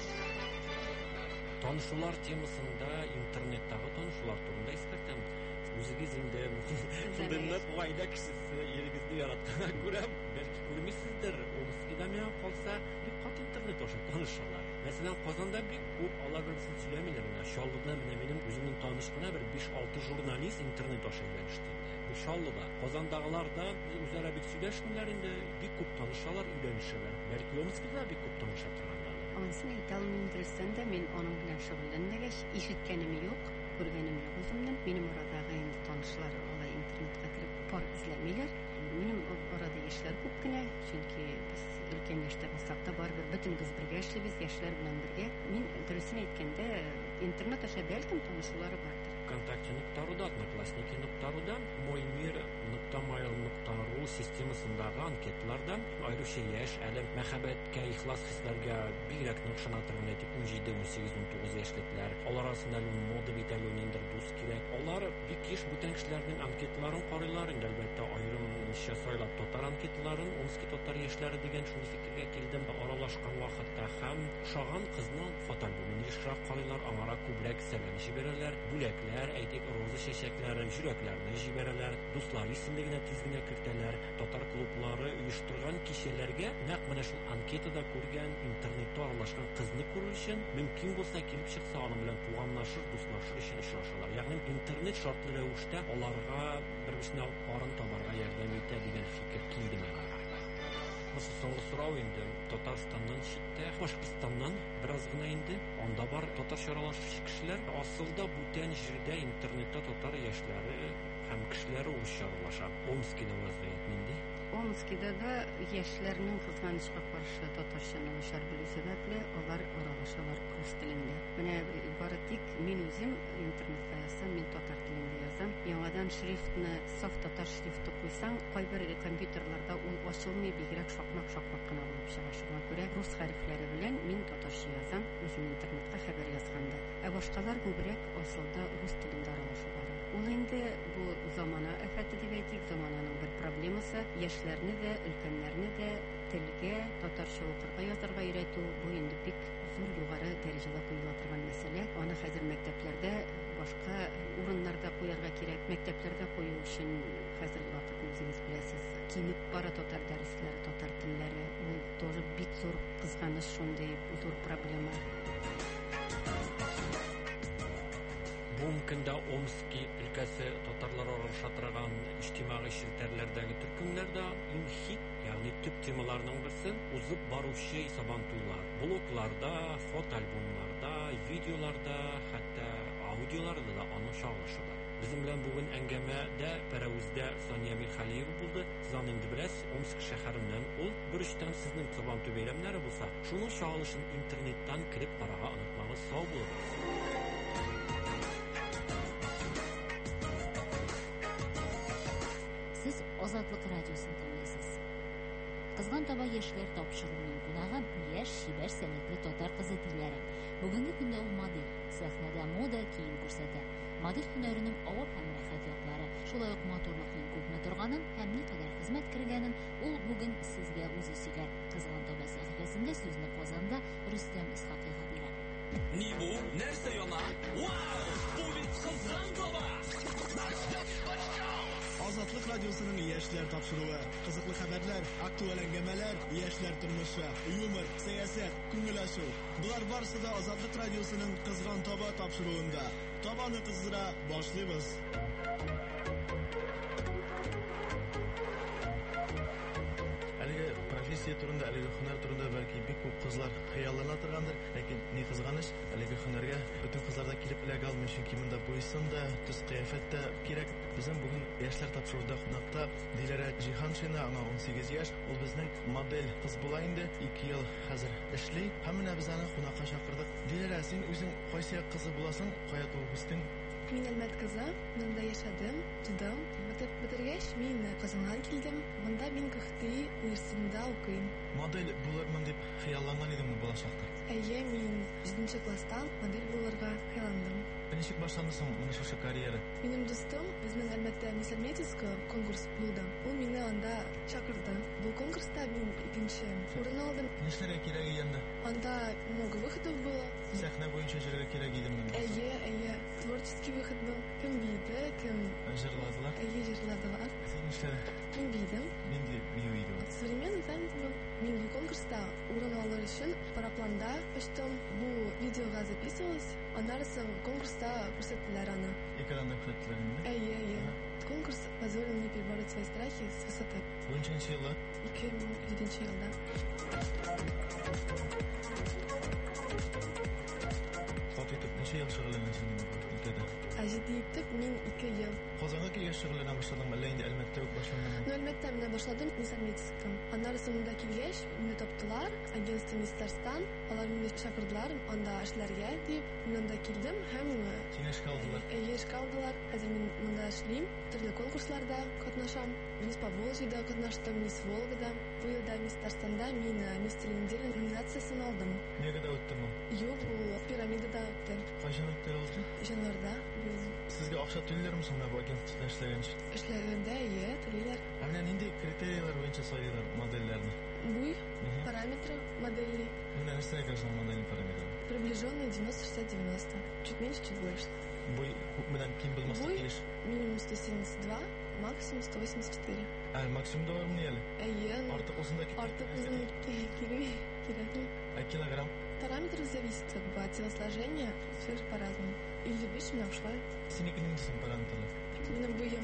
Танышулар темасында интернеттагы танышулар турында искәртәм. Үзегез инде шундый гаилә кешесе, ирегезне яратканга күрә, бәлки күрмисездер, Омскида менә калса, бик кат интернет аша танышалар. Мәсәлән, Казанда бик күп алар бер-берсен сөйләмиләр. Чаллыда менә минем үземнең танышкана бер 5-6 журналист интернет аша өйләнеште. Бу Чаллыда, Казандагылар да үзара бик сөйләшмиләр инде, бик күп танышалар, өйләнешәләр. Бәлки Омскида бик күп таныша торганнар. Ансын әйтә алмыйм, дөрестән дә мин аның белән шөгыльләнмәгәч, ишеткәнем юк. Күргәнем юк үземнән. Минем арадагы инде танышлар алай интернетка кереп пар эзләмиләр. Минем арада яшьләр күп кенә, чөнки без өлкән яшьтә булсак та барыбер бөтенбез бергә эшлибез, яшьләр белән бергә. Мин дөресен әйткәндә интернет аша бәлкем танышулары бардыр. ВКонтакте.руда, Одноклассники.руда, Moymir.mail.ru системасындагы анкеталардан аеруча яшь, әлем, мәхәббәткә, ихлас хисләргә бигрәк ныгышына торган 17, 18, 19 яшьлекләр, алар арасында мода бит әле ниндер дус кирәк. Алар бик еш бүтән кешеләрнең анкеталарын карыйлар, инде әлбәттә аерым ничә сайлап татар анкеталарын, Омский татар яшьләре дигән шундый фикергә килдем. Аралашкан вакытта һәм шаган кызның фотоальбомын ешрак карыйлар, аңара күбрәк сәлам җибәрәләр, бүләкләр, әйтик, роза чәчәкләре, җөрәкләрне җибәрәләр, дуслар исемлегенә тиз генә кертәләр, татар клублары оештырган кичәләргә нәкъ менә шул анкетада күргән интернетта аралашкан кызны күрү өчен мөмкин булса килеп чыкса, аның белән туганлашыр, дуслашыр өчен очрашалар. Ягъни интернет шартлы рәвештә аларга бер-берсенә парын табарга ярдәм итә дигән фикер килде миңа. Соңгы сорау инде Татарстаннан читтә, Башкортстаннан бераз гына инде. Анда бар татарча аралашучы кешеләр. Асылда бүтән җирдә интернетта татар яшьләре һәм кешеләре урысча аралаша. Омскида вазгыять нинди? Омскида да яшьләрнең кызганычка каршы татарча начар белү сәбәпле алар аралашалар рус телендә. Менә бары тик мин үзем интернетта язсам, мин татар телендә язам. Яңадан шрифтны саф татар шрифты куйсаң, кайбер компьютерларда ул ачылмый, бигрәк шакмак кына булып чыга. Шуңа күрә рус хәрефләре белән мин татарча язам, үзем интернетка хәбәр язганда. Ә башкалар күбрәк асылда рус телендә аралашу бара. Ул инде бу замана афаты дип әйтик, замананың бер проблемасы. Яшьләрне дә, өлкәннәрне дә телгә, татарча укырга, язарга өйрәтү бу инде бик зур югары дәрәҗәдә куела торган мәсьәлә. Аны хәзер мәктәпләрдә, башка урыннарда куярга кирәк. Мәктәпләрдә кую өчен хәзерге вакытны үзегез беләсез. Кимеп бара татар дәресләре, татар телләре. Ул тоже бик зур кызганыч, шундый зур проблема. Бу мөмкиндә Омский өлкәсе татарлар араша торган иҗтимагый челтәрләрдәге төркемнәрдә имхит, ягъни төп темаларның берсе узып баручы сабантуйлар. Блогларда, фотоальбомнарда, видеоларда, хәтта аудиоларда да аны чагылышалар. Безнең белән бүген әңгәмәдә Пәрәвездә Сания Мирхалиева булды. Сез аны инде беләсез, Омск шәһәреннән. Ул бөрчтән сезнең сабантуй бәйрәмнәре булса, шуның чагылышын интернеттан кирип карарга онытмагыз. Сау булыгыз. Сез Азатлык радиосын тыңлыйсыз. Кызган таба яшьләр тапшыруының кунагы яшь, чибәр, сәләтле татар кызы Диләрә. Бүгенге көндә ул модель, сәхнәдә мода кием күрсәтә. Модель һөнәренең авыр һәм рәхәтлекләре, шулай ук матурлыкның күпме торганын һәм никадәр хезмәт кергәнен ул бүген сезгә үзе сөйләр. Кызган таба сәхифәсендә сүзне Казанда Рөстәм Исхакыйга бирә. Ни бу? Нәрсә яна? Вау! Бу бит кызган таба! Азатлык радиосының яшьләр тапшыруы, кызыклы хәбәрләр, актуаль әңгәмәләр, яшьләр тормышы, юмор, сәясәт, күңел ачу. Булар барысы да Азатлык радиосының кызган таба тапшыруында. Табаны кыздыра башлыйбыз. Әлеге профессия турында, әлеге һөнәр турында бәлки бик күп кызлар хыяллана торгандыр, ләкин ни кызганыч, әлеге һөнәргә бөтен кызлар да килеп эләгә алмый, чөнки монда буйсын да, төс кыяфәт тә кирәк. Безнең бүген яшьләр тапшыруда кунакта Диләрә Җиһаншина, аңа 18 яшь, ул безнең модель кыз була инде, 2 ел хәзер эшли. Һәм менә без аны кунакка чакырдык. Диләрә, син үзең кайсы кызы буласың, кая туып үстең? Мин Әлмәт кызы, монда яшәдем, тудым. Бетергәч, мин Казанга килдем. Монда мин КХТИ университетында укыйм. Модель булырмын дип хыялланган идеңме булачакта? Әйе, мин 7нче класстан модель булырга хыялландым. Ничек башланды соң моның шушы карьера? Минем достым безнең Әлмәттә Мисальметьевская конкурс булды. Ул мине анда чакырды. Бу конкурста мин 2нче урын алдым. Нишләргә кирәк инде? Анда много выходов было. Сәхнә буенча җырга кирәк идеме? Әйе, творческий выход был. Кем биде, кем җырладылар. Әйе, җырладылар. Син нишләдең? Мин бидем. Мин дип бию идем. Современный танец был. Мин бу конкурста урын алыр өчен парапланда очтым. Бу видеога записывалась. Аннан соң конкурста күрсәттеләр аны. Экранда күрсәттеләрме? Әйе. Конкурс позволил мне перебороть свои страхи с высоты. Ниченче елда? 2007 елда. Фатыйтып, ничә ел шөгыльләнәсең ülкәдә? Әҗидиптеп, мин 2 ел. Казанга килгәч шөгыльләнә башладың, әллә инде Әлмәттә үк башлаганмы? Әлмәттә менә башладым, Мисальметьевском. Аннан соң монда килгәч, мине таптылар, агентство Мистарстан, алар мине чакырдылар, анда эшләргә дип, мин анда килдем һәм сине эшкә алдылар. Әйе, эшкә алдылар. Хәзер мин монда эшлим, төрле конкурсларда катнашам. Мисс Поволжьеда катнаштым, Мисс Волгада. Бу елда Мистарстанда мин Мисс Телендер номинациясын алдым. Нигәдә үттең ул? Юк, ул пирамидада үтте. Кайчан үтте ул? Җанварда. Сезгә акча түлиләрме соң бу агентствода эшләгәнче? Эшләгәндә, әйе, түлиләр. Менә нинди критерийлар буенча сайлыйлар модельләрне? Буй, параметры модельный. Менә нәрсәгә керсен модельный параметры? Приближенный 90-60-90. Чуть меньше, чуть больше. Буй күпмедән ким булмаска килеш? Минимум 172, максимум 184. Максимум да бармы әле? Әйе. Артык узында китә. Артык узында кирәкми. Килограмм? Параметры зависят от телосложения, все по-разному. Или выше, меня ушла. Синеке нинди параметрлар? Минем буем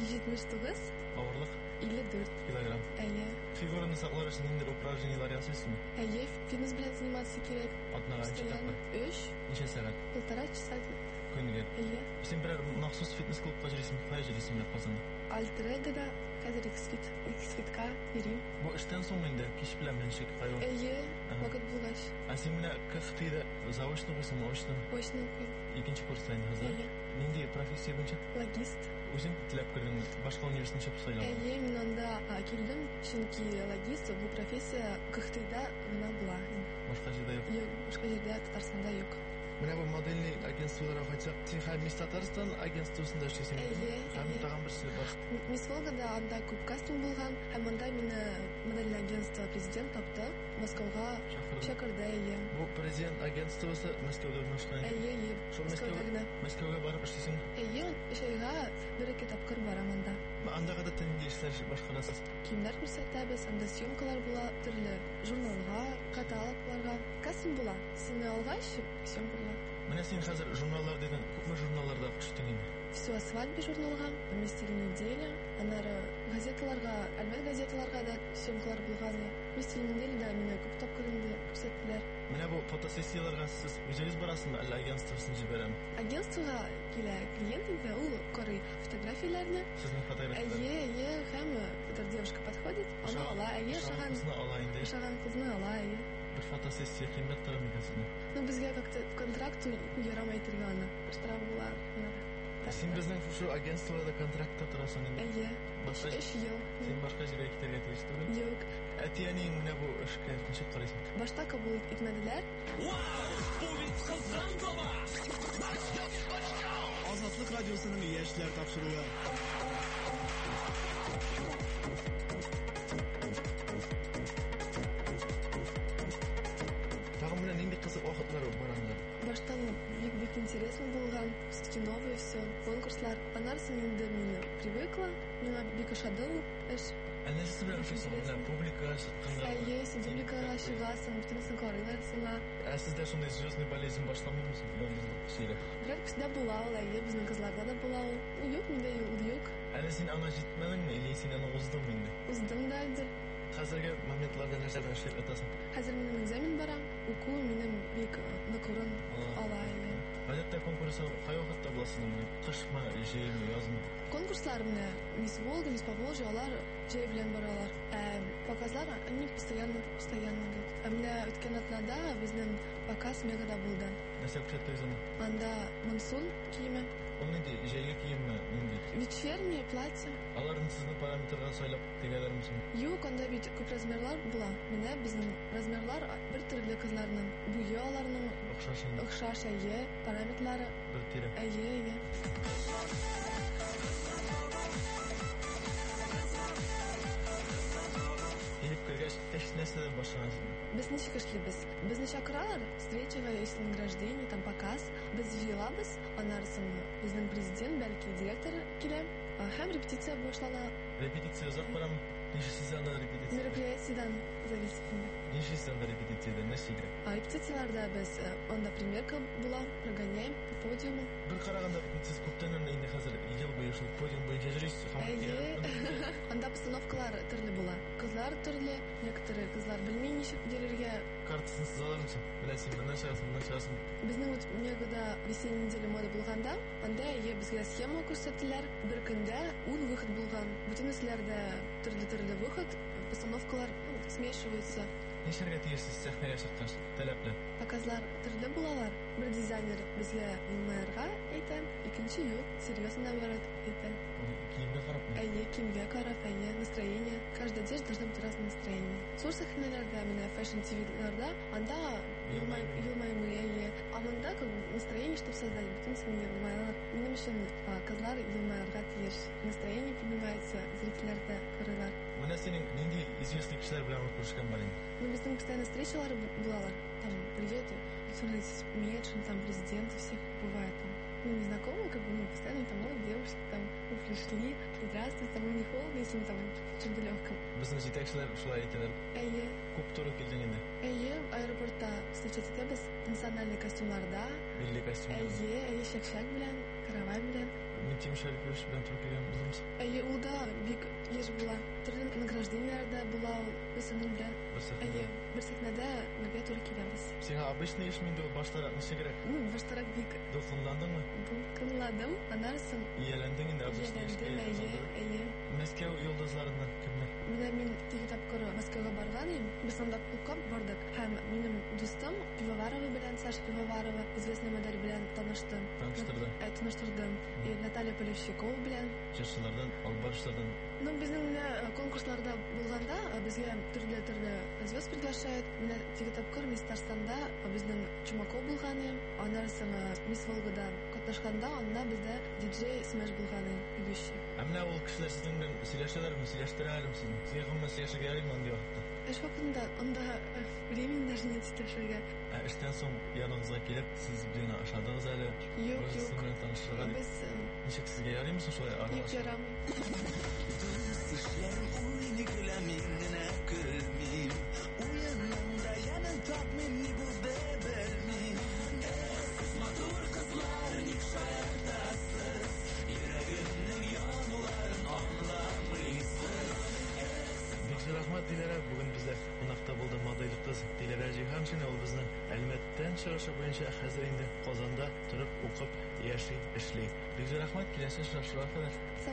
79, авырлык 54 килограмм. Әйе. Фигураны саклар өчен нинди упражнениялар ясыйсызмы? Әйе, фитнес белән заниматься кирәк. Атнага ничә тапкыр? 3. Ничә сәгать? 1,5 часа көнгә. Әйе. Син берәр махсус фитнес клубка җырыйсыңмы? Кая җырыйсың Казанда? Альтер-эгода хәзер X-Fitка йөрим. Бу эштән соң инде кич белән менчек кайва. Әйе, вакыт булгач. Син менә КХТИда заочно булсыңмы, очно? Очно укыйм. 2нче курста инде хәзер. Әйе. Нинди профессия буенча? Логист. Үзең теләп кергән башка университетны чыгып сайладың? Әйе, мин анда килдем, чөнки логист бу профессия КХТИда гына була. Башка җирдә юк. Юк, башка җирдә Татарстанда юк. Менә бу модельный агентстволарга кайтсак, син һәм Мисс Татарстан агентствосында эшлисең. Әйе. Һәм тагын берсе бар. Мисс Волгада анда күп кастинг булган, һәм анда мине модельный агентство президент тапты. Москвага чакырды. Әйе. Бу президент агентствосы Мәскәүдә урнашкан. Әйе. Мәскәүгә барып эшлисең? Әйе, эшегә 1-2 тапкыр барам анда. Анда гадәттә нинди эшләр башкарасыз? Киемнәр күрсәтәбез, анда съемкалар була, төрле журналга, каталогларга. Кастинг була. Сине алгач, съемка була. Менә син хәзер журналлар дигән, күпме журналларда кыштың инде? Все о свадьбе журналга, Мистер неделя, аннары газеталарга, Әлмәт газеталарга да съемкалар булган. Мистер неделя мине күп тапкыр инде күрсәттеләр. Менә бу фотосессияларга сез үзегез барасызмы, әллә агентствосын җибәрәме? Агентствога килә клиент инде, ул карый фотографияләрне. Сезнең фотографиялар? Әйе, һәм эта девушка подходит, аны ала, әйе, шаган кызны ала, әйе. Бер фотосессия кыйммәт торам икән. Ну безгә как-то контракт ярамай торган аны. Штраф була. Син безнең шушы агентствода контрактта торасың инде. Әйе. 3 ел. Син башка җиргә китәргә телисеңме? Юк. Әтияне менә бу эшкә ничек карыйсың? Башта кабул итмәделәр. Вау! Бу бит кызган таба! Azatlık Radyosu'nun Yaşlar Tapşırığı. Тагын нинди кызык вакытлар бараңдар. Баштан бик интересно булган, новое все, конкурслар. Анарсын инде мин привыкла, миңа бик ошады эш. Нәрсә белән эшләсәң, публика чыкканда. Есть, публикага чыгасың, бүтәнсен карыйлар сиңа. Сездә шундый звездный болезнь башламыймы? Бер кешедә була ул, безнең кызларда да була ул. Юк, миндә юк. Әле син аңа җитмәдеңме, или син аны уздыңмы инде? Уздым да инде. Хәзерге моментларда нәрсәләр эшләп ятасың? Хәзер минем экзамен бара, уку минем бик нык урын ала. Гадәттә конкурслар кай вакытта буласың? Кышмы, җәйме, язмы? Конкурслар менә Мисс Волга, Мисс Поволжье, алар җәй белән баралар. Показлар они постоянно идут. Менә үткән атнада безнең показ Мегада булды. Нәрсә күрсәттегез аны? Анда Монсун киеме. Ул нинди җәйге киемме? Нинди? Вечернее платье. Аларны сезне параметрга сайлап тегәләрмесез? Юк, анда бит күп размерлар була. Менә безнең размерлар бер төрле кызларның. Буе аларның охшаш, параметрлары бер тирә. Килеп кергәч, нәрсәдән башланасың? Без ничек эшлибез? Безне чакыралар, встречага, если награждение, там показ. Без җыелабыз, аннан безнең президент, бәлки директор килә, һәм репетиция башлана. Репетиция узак барамы? Ничек анда репетиция? Мероприятиедән зависит. Ничек анда репетициядә нәрсәгә? Репетицияларда без анда примерка була, прогоняем по подиуму. Бер караганда сез күптән инде хәзер ел буе шул подиум буенча йөрисез. Анда постановкалар төрле була. Кызлар төрле, некоторые кызлар белми ничек йөрергә. Картасын сез алырсыз. Беләсез, моннан чыгасың. Безнең Мегада весенняя неделя мода булганда, анда безгә схема күрсәттеләр. Бер көндә ул выход булган. Бүтән эшләрдә төрле выход, постановкалар смешиваются. Нишәргә тиешсез сәхнәгә чыккач, таләпләр? Показлар төрле булалар. Бер дизайнер безгә елмаярга әйтә, икенче юк, серьезно наоборот әйтә. Киемгә карап? Киемгә карап, настроение. Каждая одежда должна быть разное настроение. Зур сәхнәләрдә, менә Fashion TV-ләрдә, анда елмаймый, а монда настроение, чтобы создать, бүтән елмаялар. Минем өчен кызлар елмаярга тиеш. Настроение поднимается, зрительләрдә карыйлар. Менә синең нинди известный кешеләр белән күрешкән бар инде? Безнең постоянно встречалар булалар. Там придет Медшин, там президент, всех бывает там. Мы не знакомы, постоянно там много девушек, там пришли, здравствуйте, там не холодно, если там в чем-то легком. Безнең җитәкчеләр шулай әйтәләр. Күп туры килдең инде. Аэропортта встречать итәбез национальный костюмларда. Милли костюмлар. Шәкшәк белән, каравай белән. Митим Шәрифович белән туры килгән булырмыз. Ул да бик еш була. Төрле награждениеләрдә була ул безнең белән. Бер сәхнәдә бергә туры киләбез. Сиңа обычный эш миндә башларак ничегрәк? Баштарак бик дулкынландыңмы? Дулкынладым. Анарсын ияләндең инде обычный эшкә. Мәскәү йолдызларыннан кемнәр? Менә мин теге тапкыр Мәскәүгә барган идем. Без анда клубка бардык. Һәм минем дустым Пивоварова белән, Саша Пивоварова, известный модель белән таныштым. Таныштырдым. Наталья Полевщикова белән. Җырчылардан, албарышлардан. Безнең конкурсларда булганда безгә төрле звезд приглашают. Менә теге тапкыр Мисс Татарстанда безнең Чумаков булган иде. Аннан Мисс Волгада катнашканда, анда бездә диджей Смеш булган иде, ведущий. Менә ул кешеләр сезнең белән сөйләшәләрме, сөйләштерәләрме сезне? Сиңа һәммә сөйләшергә ярыймы андый вакытта? Эш вакытында анда времени даже нет сөйләшергә. Эштән соң яныңызга килеп, сез белән ашадыгыз әле? Юк. Без ничек сезгә ярыймы шулай аралашып? Юк, ярамый. Düşler uyni gülemin gene gülmeyim Uyanımda yanın tatminli bu bebelmiyim Siz matur kızlar nikşayardasız Yüreğimnin yanıların anlamışsız Бик рәхмәт Диләрә, бүген бездә кунакта булды модельлек кыз Диләрә Җиһаншина, ул безнең Әлмәттән чыгышы буенча хәзер инде Казанда торып укып, яши, эшли. Бик рәхмәт, киләсе очрашуга кадәр.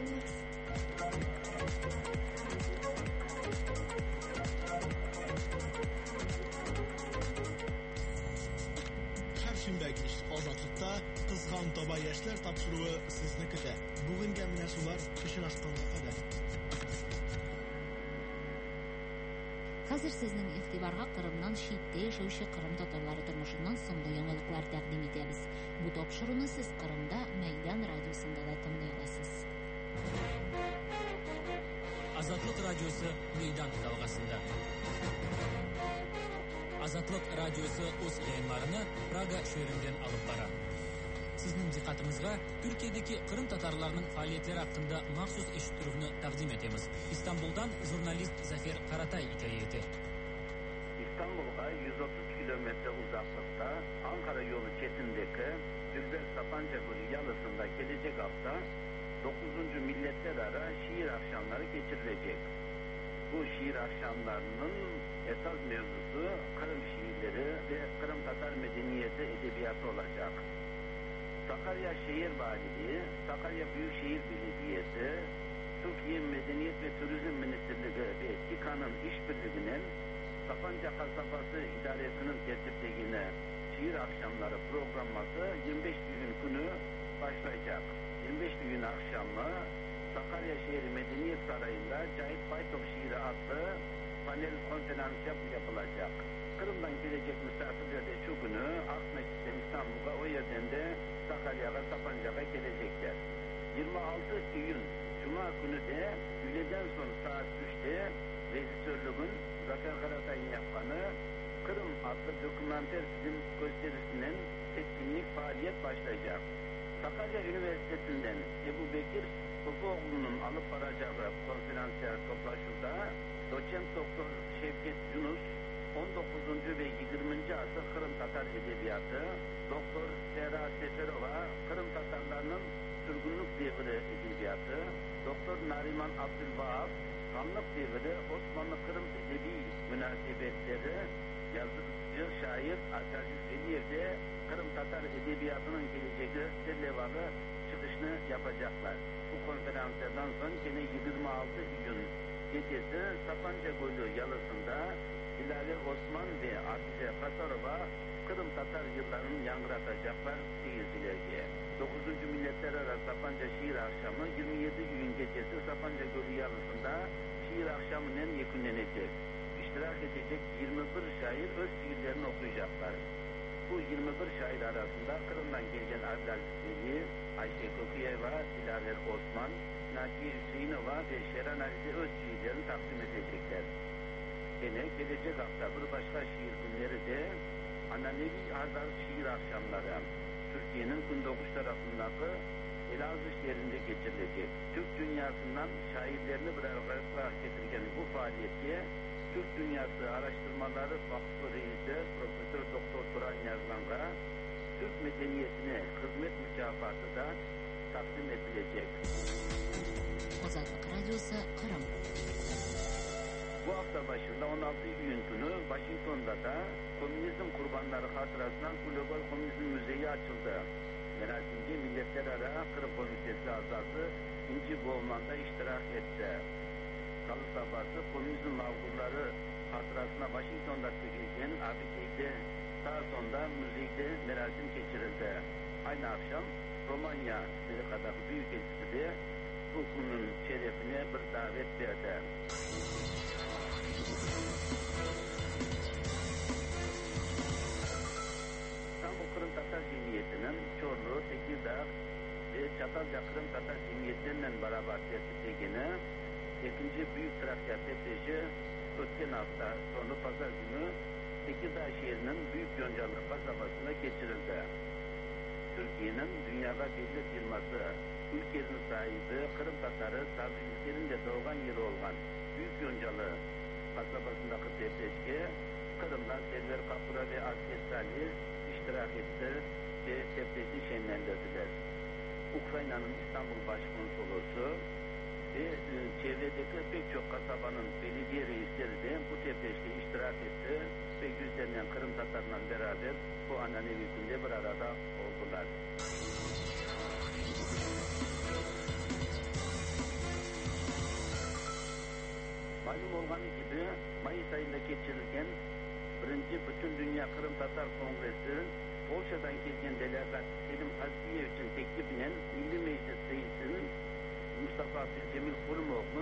Һәр шимбә кич Азатлыкта кызган таба яшьләр тапшыруы сезне көтә. Бүгенгә менә шулар очрашканга кадәр. Хәзер сезнең игътибарга Кырымнан читтә яшәүче кырым татарлары тормышыннан соңгы яңалыклар тәкъдим итәбез. Бу тапшыруны сез Кырымда Мәйдан радиосында да тыңлый аласыз. Азатлык радиосы Мәйдан далгасында. Азатлык радиосы үз яйыннарны Прага шәһәреннән алып бара. Сезнең диqqәтегезгә Төркиядәге кырым татарларының фәалиятләре хакында махсус ишеттерүне тәкъдим итәбез. Истанбулдан журналист Зафер Каратай хикәяте. İstanbul'a 130 kilometre uzaklıkta Ankara yolu çetindeki Gülbel Sapanca Gölü yalısında gelecek hafta 9. Milletler Ara Şiir Akşamları geçirilecek. Bu şiir akşamlarının esas mevzusu Kırım şiirleri ve Kırım Tatar medeniyeti edebiyatı olacak. Sakarya Şehir Valiliği, Sakarya Büyükşehir Belediyesi, Türkiye Medeniyet ve Turizm Ministerliği ve TİKA'nın işbirliğinin Sapanca Kasabası İdaresi'nin tertipligine şiir akşamları programması 25 gün günü başlayacak. 25 gün akşamı Sakarya Şehri Medeniyet Sarayı'nda Cahit Baytok Şiiri adlı panel konferans yapılacak. Kırım'dan gelecek misafirler de şu günü Akmeşit'ten İstanbul'a, o yerden de Sakarya'ya, Sapanca'ya gelecekler. 26 Eylül Cuma günü de öğleden sonra saat 3'te rejisörlüğün Zafer Karatay'ın yapmanı Kırım adlı dokümenter film gösterisinin etkinlik faaliyet başlayacak. Sakarya Üniversitesi'nden Ebu Bekir Popoğlu'nun alıp varacağı konferansiyer toplaşımda doçent doktor Şevket Yunus 19. ve 20. asır Kırım Tatar Edebiyatı, Doktor Sera Seferova Kırım Tatarlarının Sürgünlük Devri Edebiyatı, Doktor Nariman Abdülvahap Hanlık Devri Osmanlı Kırım Edebi Münasebetleri, yazıcı şair Aziz Veliyev de Kırım Tatar Edebiyatı'nın geleceği serlevalı çıkışını yapacaklar. Bu konferanslardan sonra yine 26 Eylül gecesi Sapanca Gölü yalısında Dilaver Osman ve Afize Kasarova Kırım Tatar yıllarını yankıratacaklar seyircilerge. 9. Milletler Arası Sapanca Şiir Akşamı 27 Eylül gecesi Sapanca Gölü yalısında şiir akşamının yekünlenecek. İştirak edecek 21 şair öz şiirlerini okuyacaklar. Bu 21 şair arasında Kırım'dan gelen Abdülaziz Veli, Ayşe Kokuyeva, Dilaver Osman, Naciye Hüseyinova ve Şeran Ali'de öz şiirlerini takdim edecekler. Gene gelecek hafta bir başka şiir günleri de Ananevi Hazar Şiir Akşamları Türkiye'nin Gündoğuş tarafındaki Elazığ şehrinde geçirilecek. Türk dünyasından şairlerini bir araya getirgen bu faaliyette Türk Dünyası Araştırmaları Vakfı Reisi Profesör Doktor Turan Yazgan'a Türk medeniyetine hizmet mükafatı da takdim edilecek. Azatlık Radyosu Kırım. Bu hafta başında 16 Eylül günü Washington'da da Komünizm Kurbanları Hatırası'na Global Komünizm Müzeyi açıldı. Merasimde Milletler Arası Kırım Komitesi azası İnci Boğman da iştirak etti. Salı sabahı Komünizm Mağdurları Hatırası'na Washington'da çekilgen abideyde daha sonra müzeyde merasim geçirildi. Aynı akşam Romanya Amerika'daki Büyükelçisi de bu günün şerefine bir davet verdi. İstanbul Kırım Tatar Cemiyeti'nin Çorlu, Tekirdağ ve Çatalca Kırım Tatar Cemiyetleriyle beraber tertiplegeni 2. Büyük Trakya Tepleşi ötken hafta sonu pazar günü Tekirdağ şehrinin Büyük Yoncalı kasabasında geçirildi. Türkiye'nin dünyada belli firması, ülkenin sahibi Kırım Tatarı Sabri de doğan yeri olan Büyük Yoncalı kasabasındaki tepleşke Kırım'dan Selver Kapura ve Asket Salih iştirak etti ve tepleşi şenlendirdiler. Ukrayna'nın İstanbul Başkonsolosu ve çevredeki pek çok kasabanın belediye reisleri de bu tepleşte iştirak etti ve yüzlerinden Kırım Tatar'la beraber bu ananevi günde bir arada oldular. Malum olduğu gibi Mayıs ayında geçirilgen 1. Bütün Dünya Kırım Tatar Kongresi Polşa'dan gelgen delegat Selim Hazbiyevich'in teklifiyle Milli Meclis Reisi'nin Mustafa Abdülcemil Kurumoğlu'nun Nobel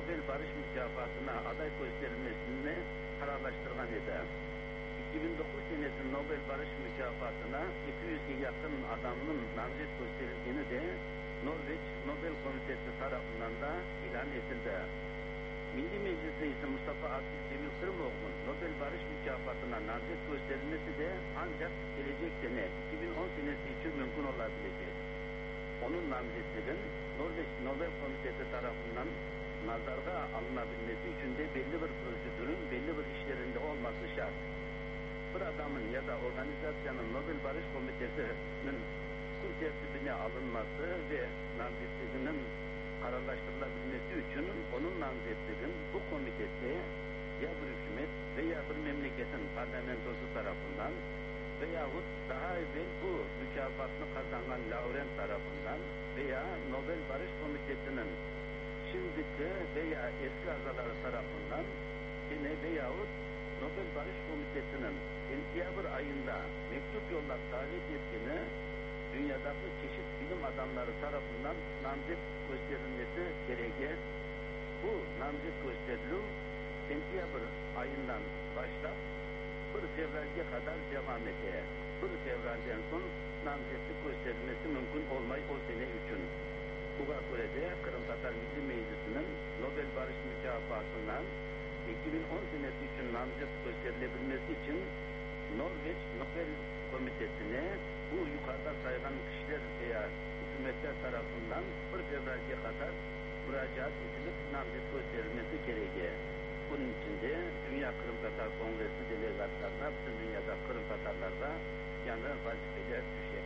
Nobel Barış Mükafatı'na aday gösterilmesini kararlaştırgan edi. 2009 senesi Nobel Barış Mükafatı'na 200'e yakın adamın namzet gösterilgeni de Norveç Nobel Komitesi tarafından da ilan edildi. Milli Meclis Reisi Mustafa Akil Cemil Kırımoğlu'nun Nobel Barış Mükafatı'na namzet gösterilmesi de ancak gelecek sene 2010 senesi için mümkün olabilecek. Onun namzetliğin Norveç Nobel Komitesi tarafından nazarga alınabilmesi için de belli bir prosedürün belli bir işlerinde olması şart. Bir adamın ya da organizasyonun Nobel Barış Komitesi'nin kun tertibine alınması ve namzetliğinin kararlaştırılabilmesi için onun namzetliğin bu komitede ya bir hükümet veya bir memleketin parlamentosu tarafından veyahut daha evvel bu mükafatını kazanan laureat tarafından veya Nobel Barış Komitesi'nin şimdiki veya eski azaları tarafından yine veyahut Nobel Barış Komitesi'nin sentyabr ayında mektup yollap davet ettiğini dünyadaki çeşit bilim adamları tarafından namzet gösterilmesi gerekir. Bu namzet gösterilüm sentyabr ayından başlap 1 fevralga kadar devam eder. 1 fevralden son namzetlik gösterilmesi mümkün olmay o sene üçün. Buga göre de Kırım Tatar Milli Meclisi'nin Nobel Barış Mükafatı'ndan 2010 senesi için namzet gösterilebilmesi için Norveç Nobel Komitesi'ne bu yukarıda sayılan kişiler veya hükümetler tarafından 1 fevralga kadar müracaat edilip namzet gösterilmesi gerekir. Bunun için de Dünya Kırım Tatar Kongresi delegatlarına, bütün dünyada Kırım Tatarlarga yanı vazifeler düşer.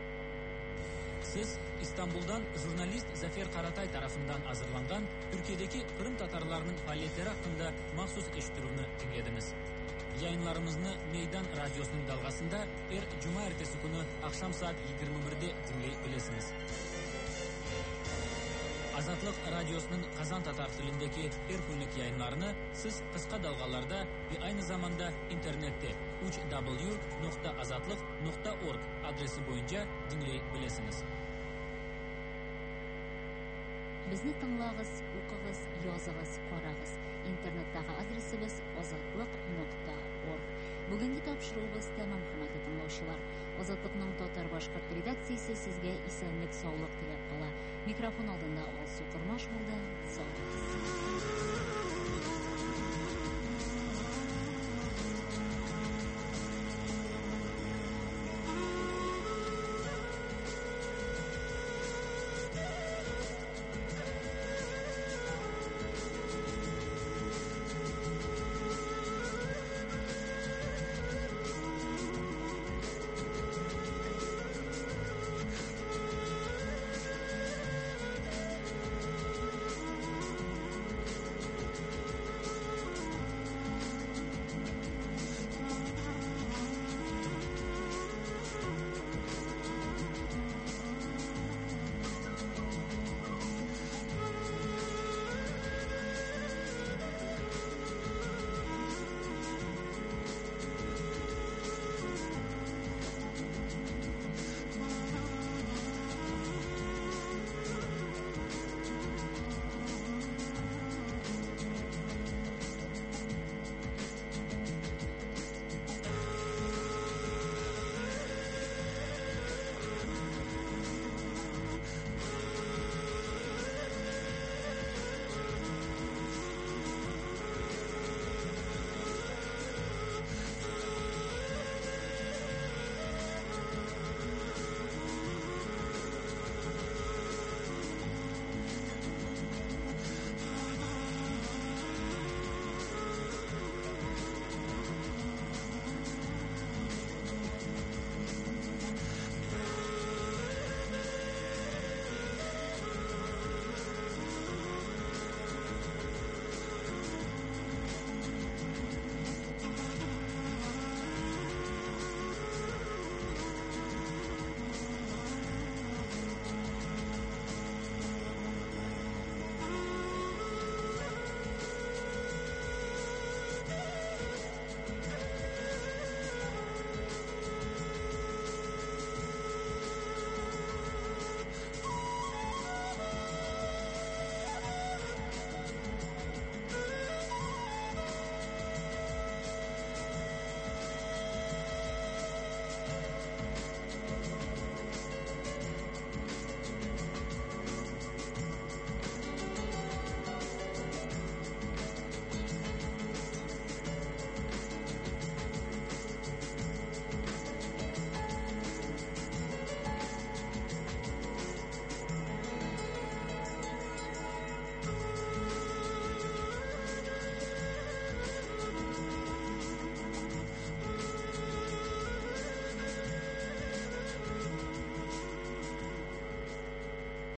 Siz İstanbul'dan jurnalist Zafer Karatay tarafından hazırlangan Türkiye'deki Kırım Tatarlarının faaliyetleri hakkında mahsus eşitürünü dinlediniz. Yayınlarımızı Meydan Radyosu'nun dalgasında Cuma ertesi günü akşam saat 21'de dinleyebilirsiniz. Azatlık Radyosu'nun Kazan Tatar tilindeki her günlük yayınlarını siz kısa dalgalarda ve aynı zamanda internette www.azatlık.org adresi boyunca dinleyebilirsiniz. Bizni tingлагыз, укыгыз, языгыз, карагыз. Интернеттагы адресыбыз azatlyk.org. Бүгенге тапшыруыбыз тәмам, хөрмәтле тыңлаучылар. Азатлыкның татар башкорт редакциясе сезгә исәнлек, саулык теләп кала. Микрофон алдында Алсу Кормаш булды. Сау булыгыз.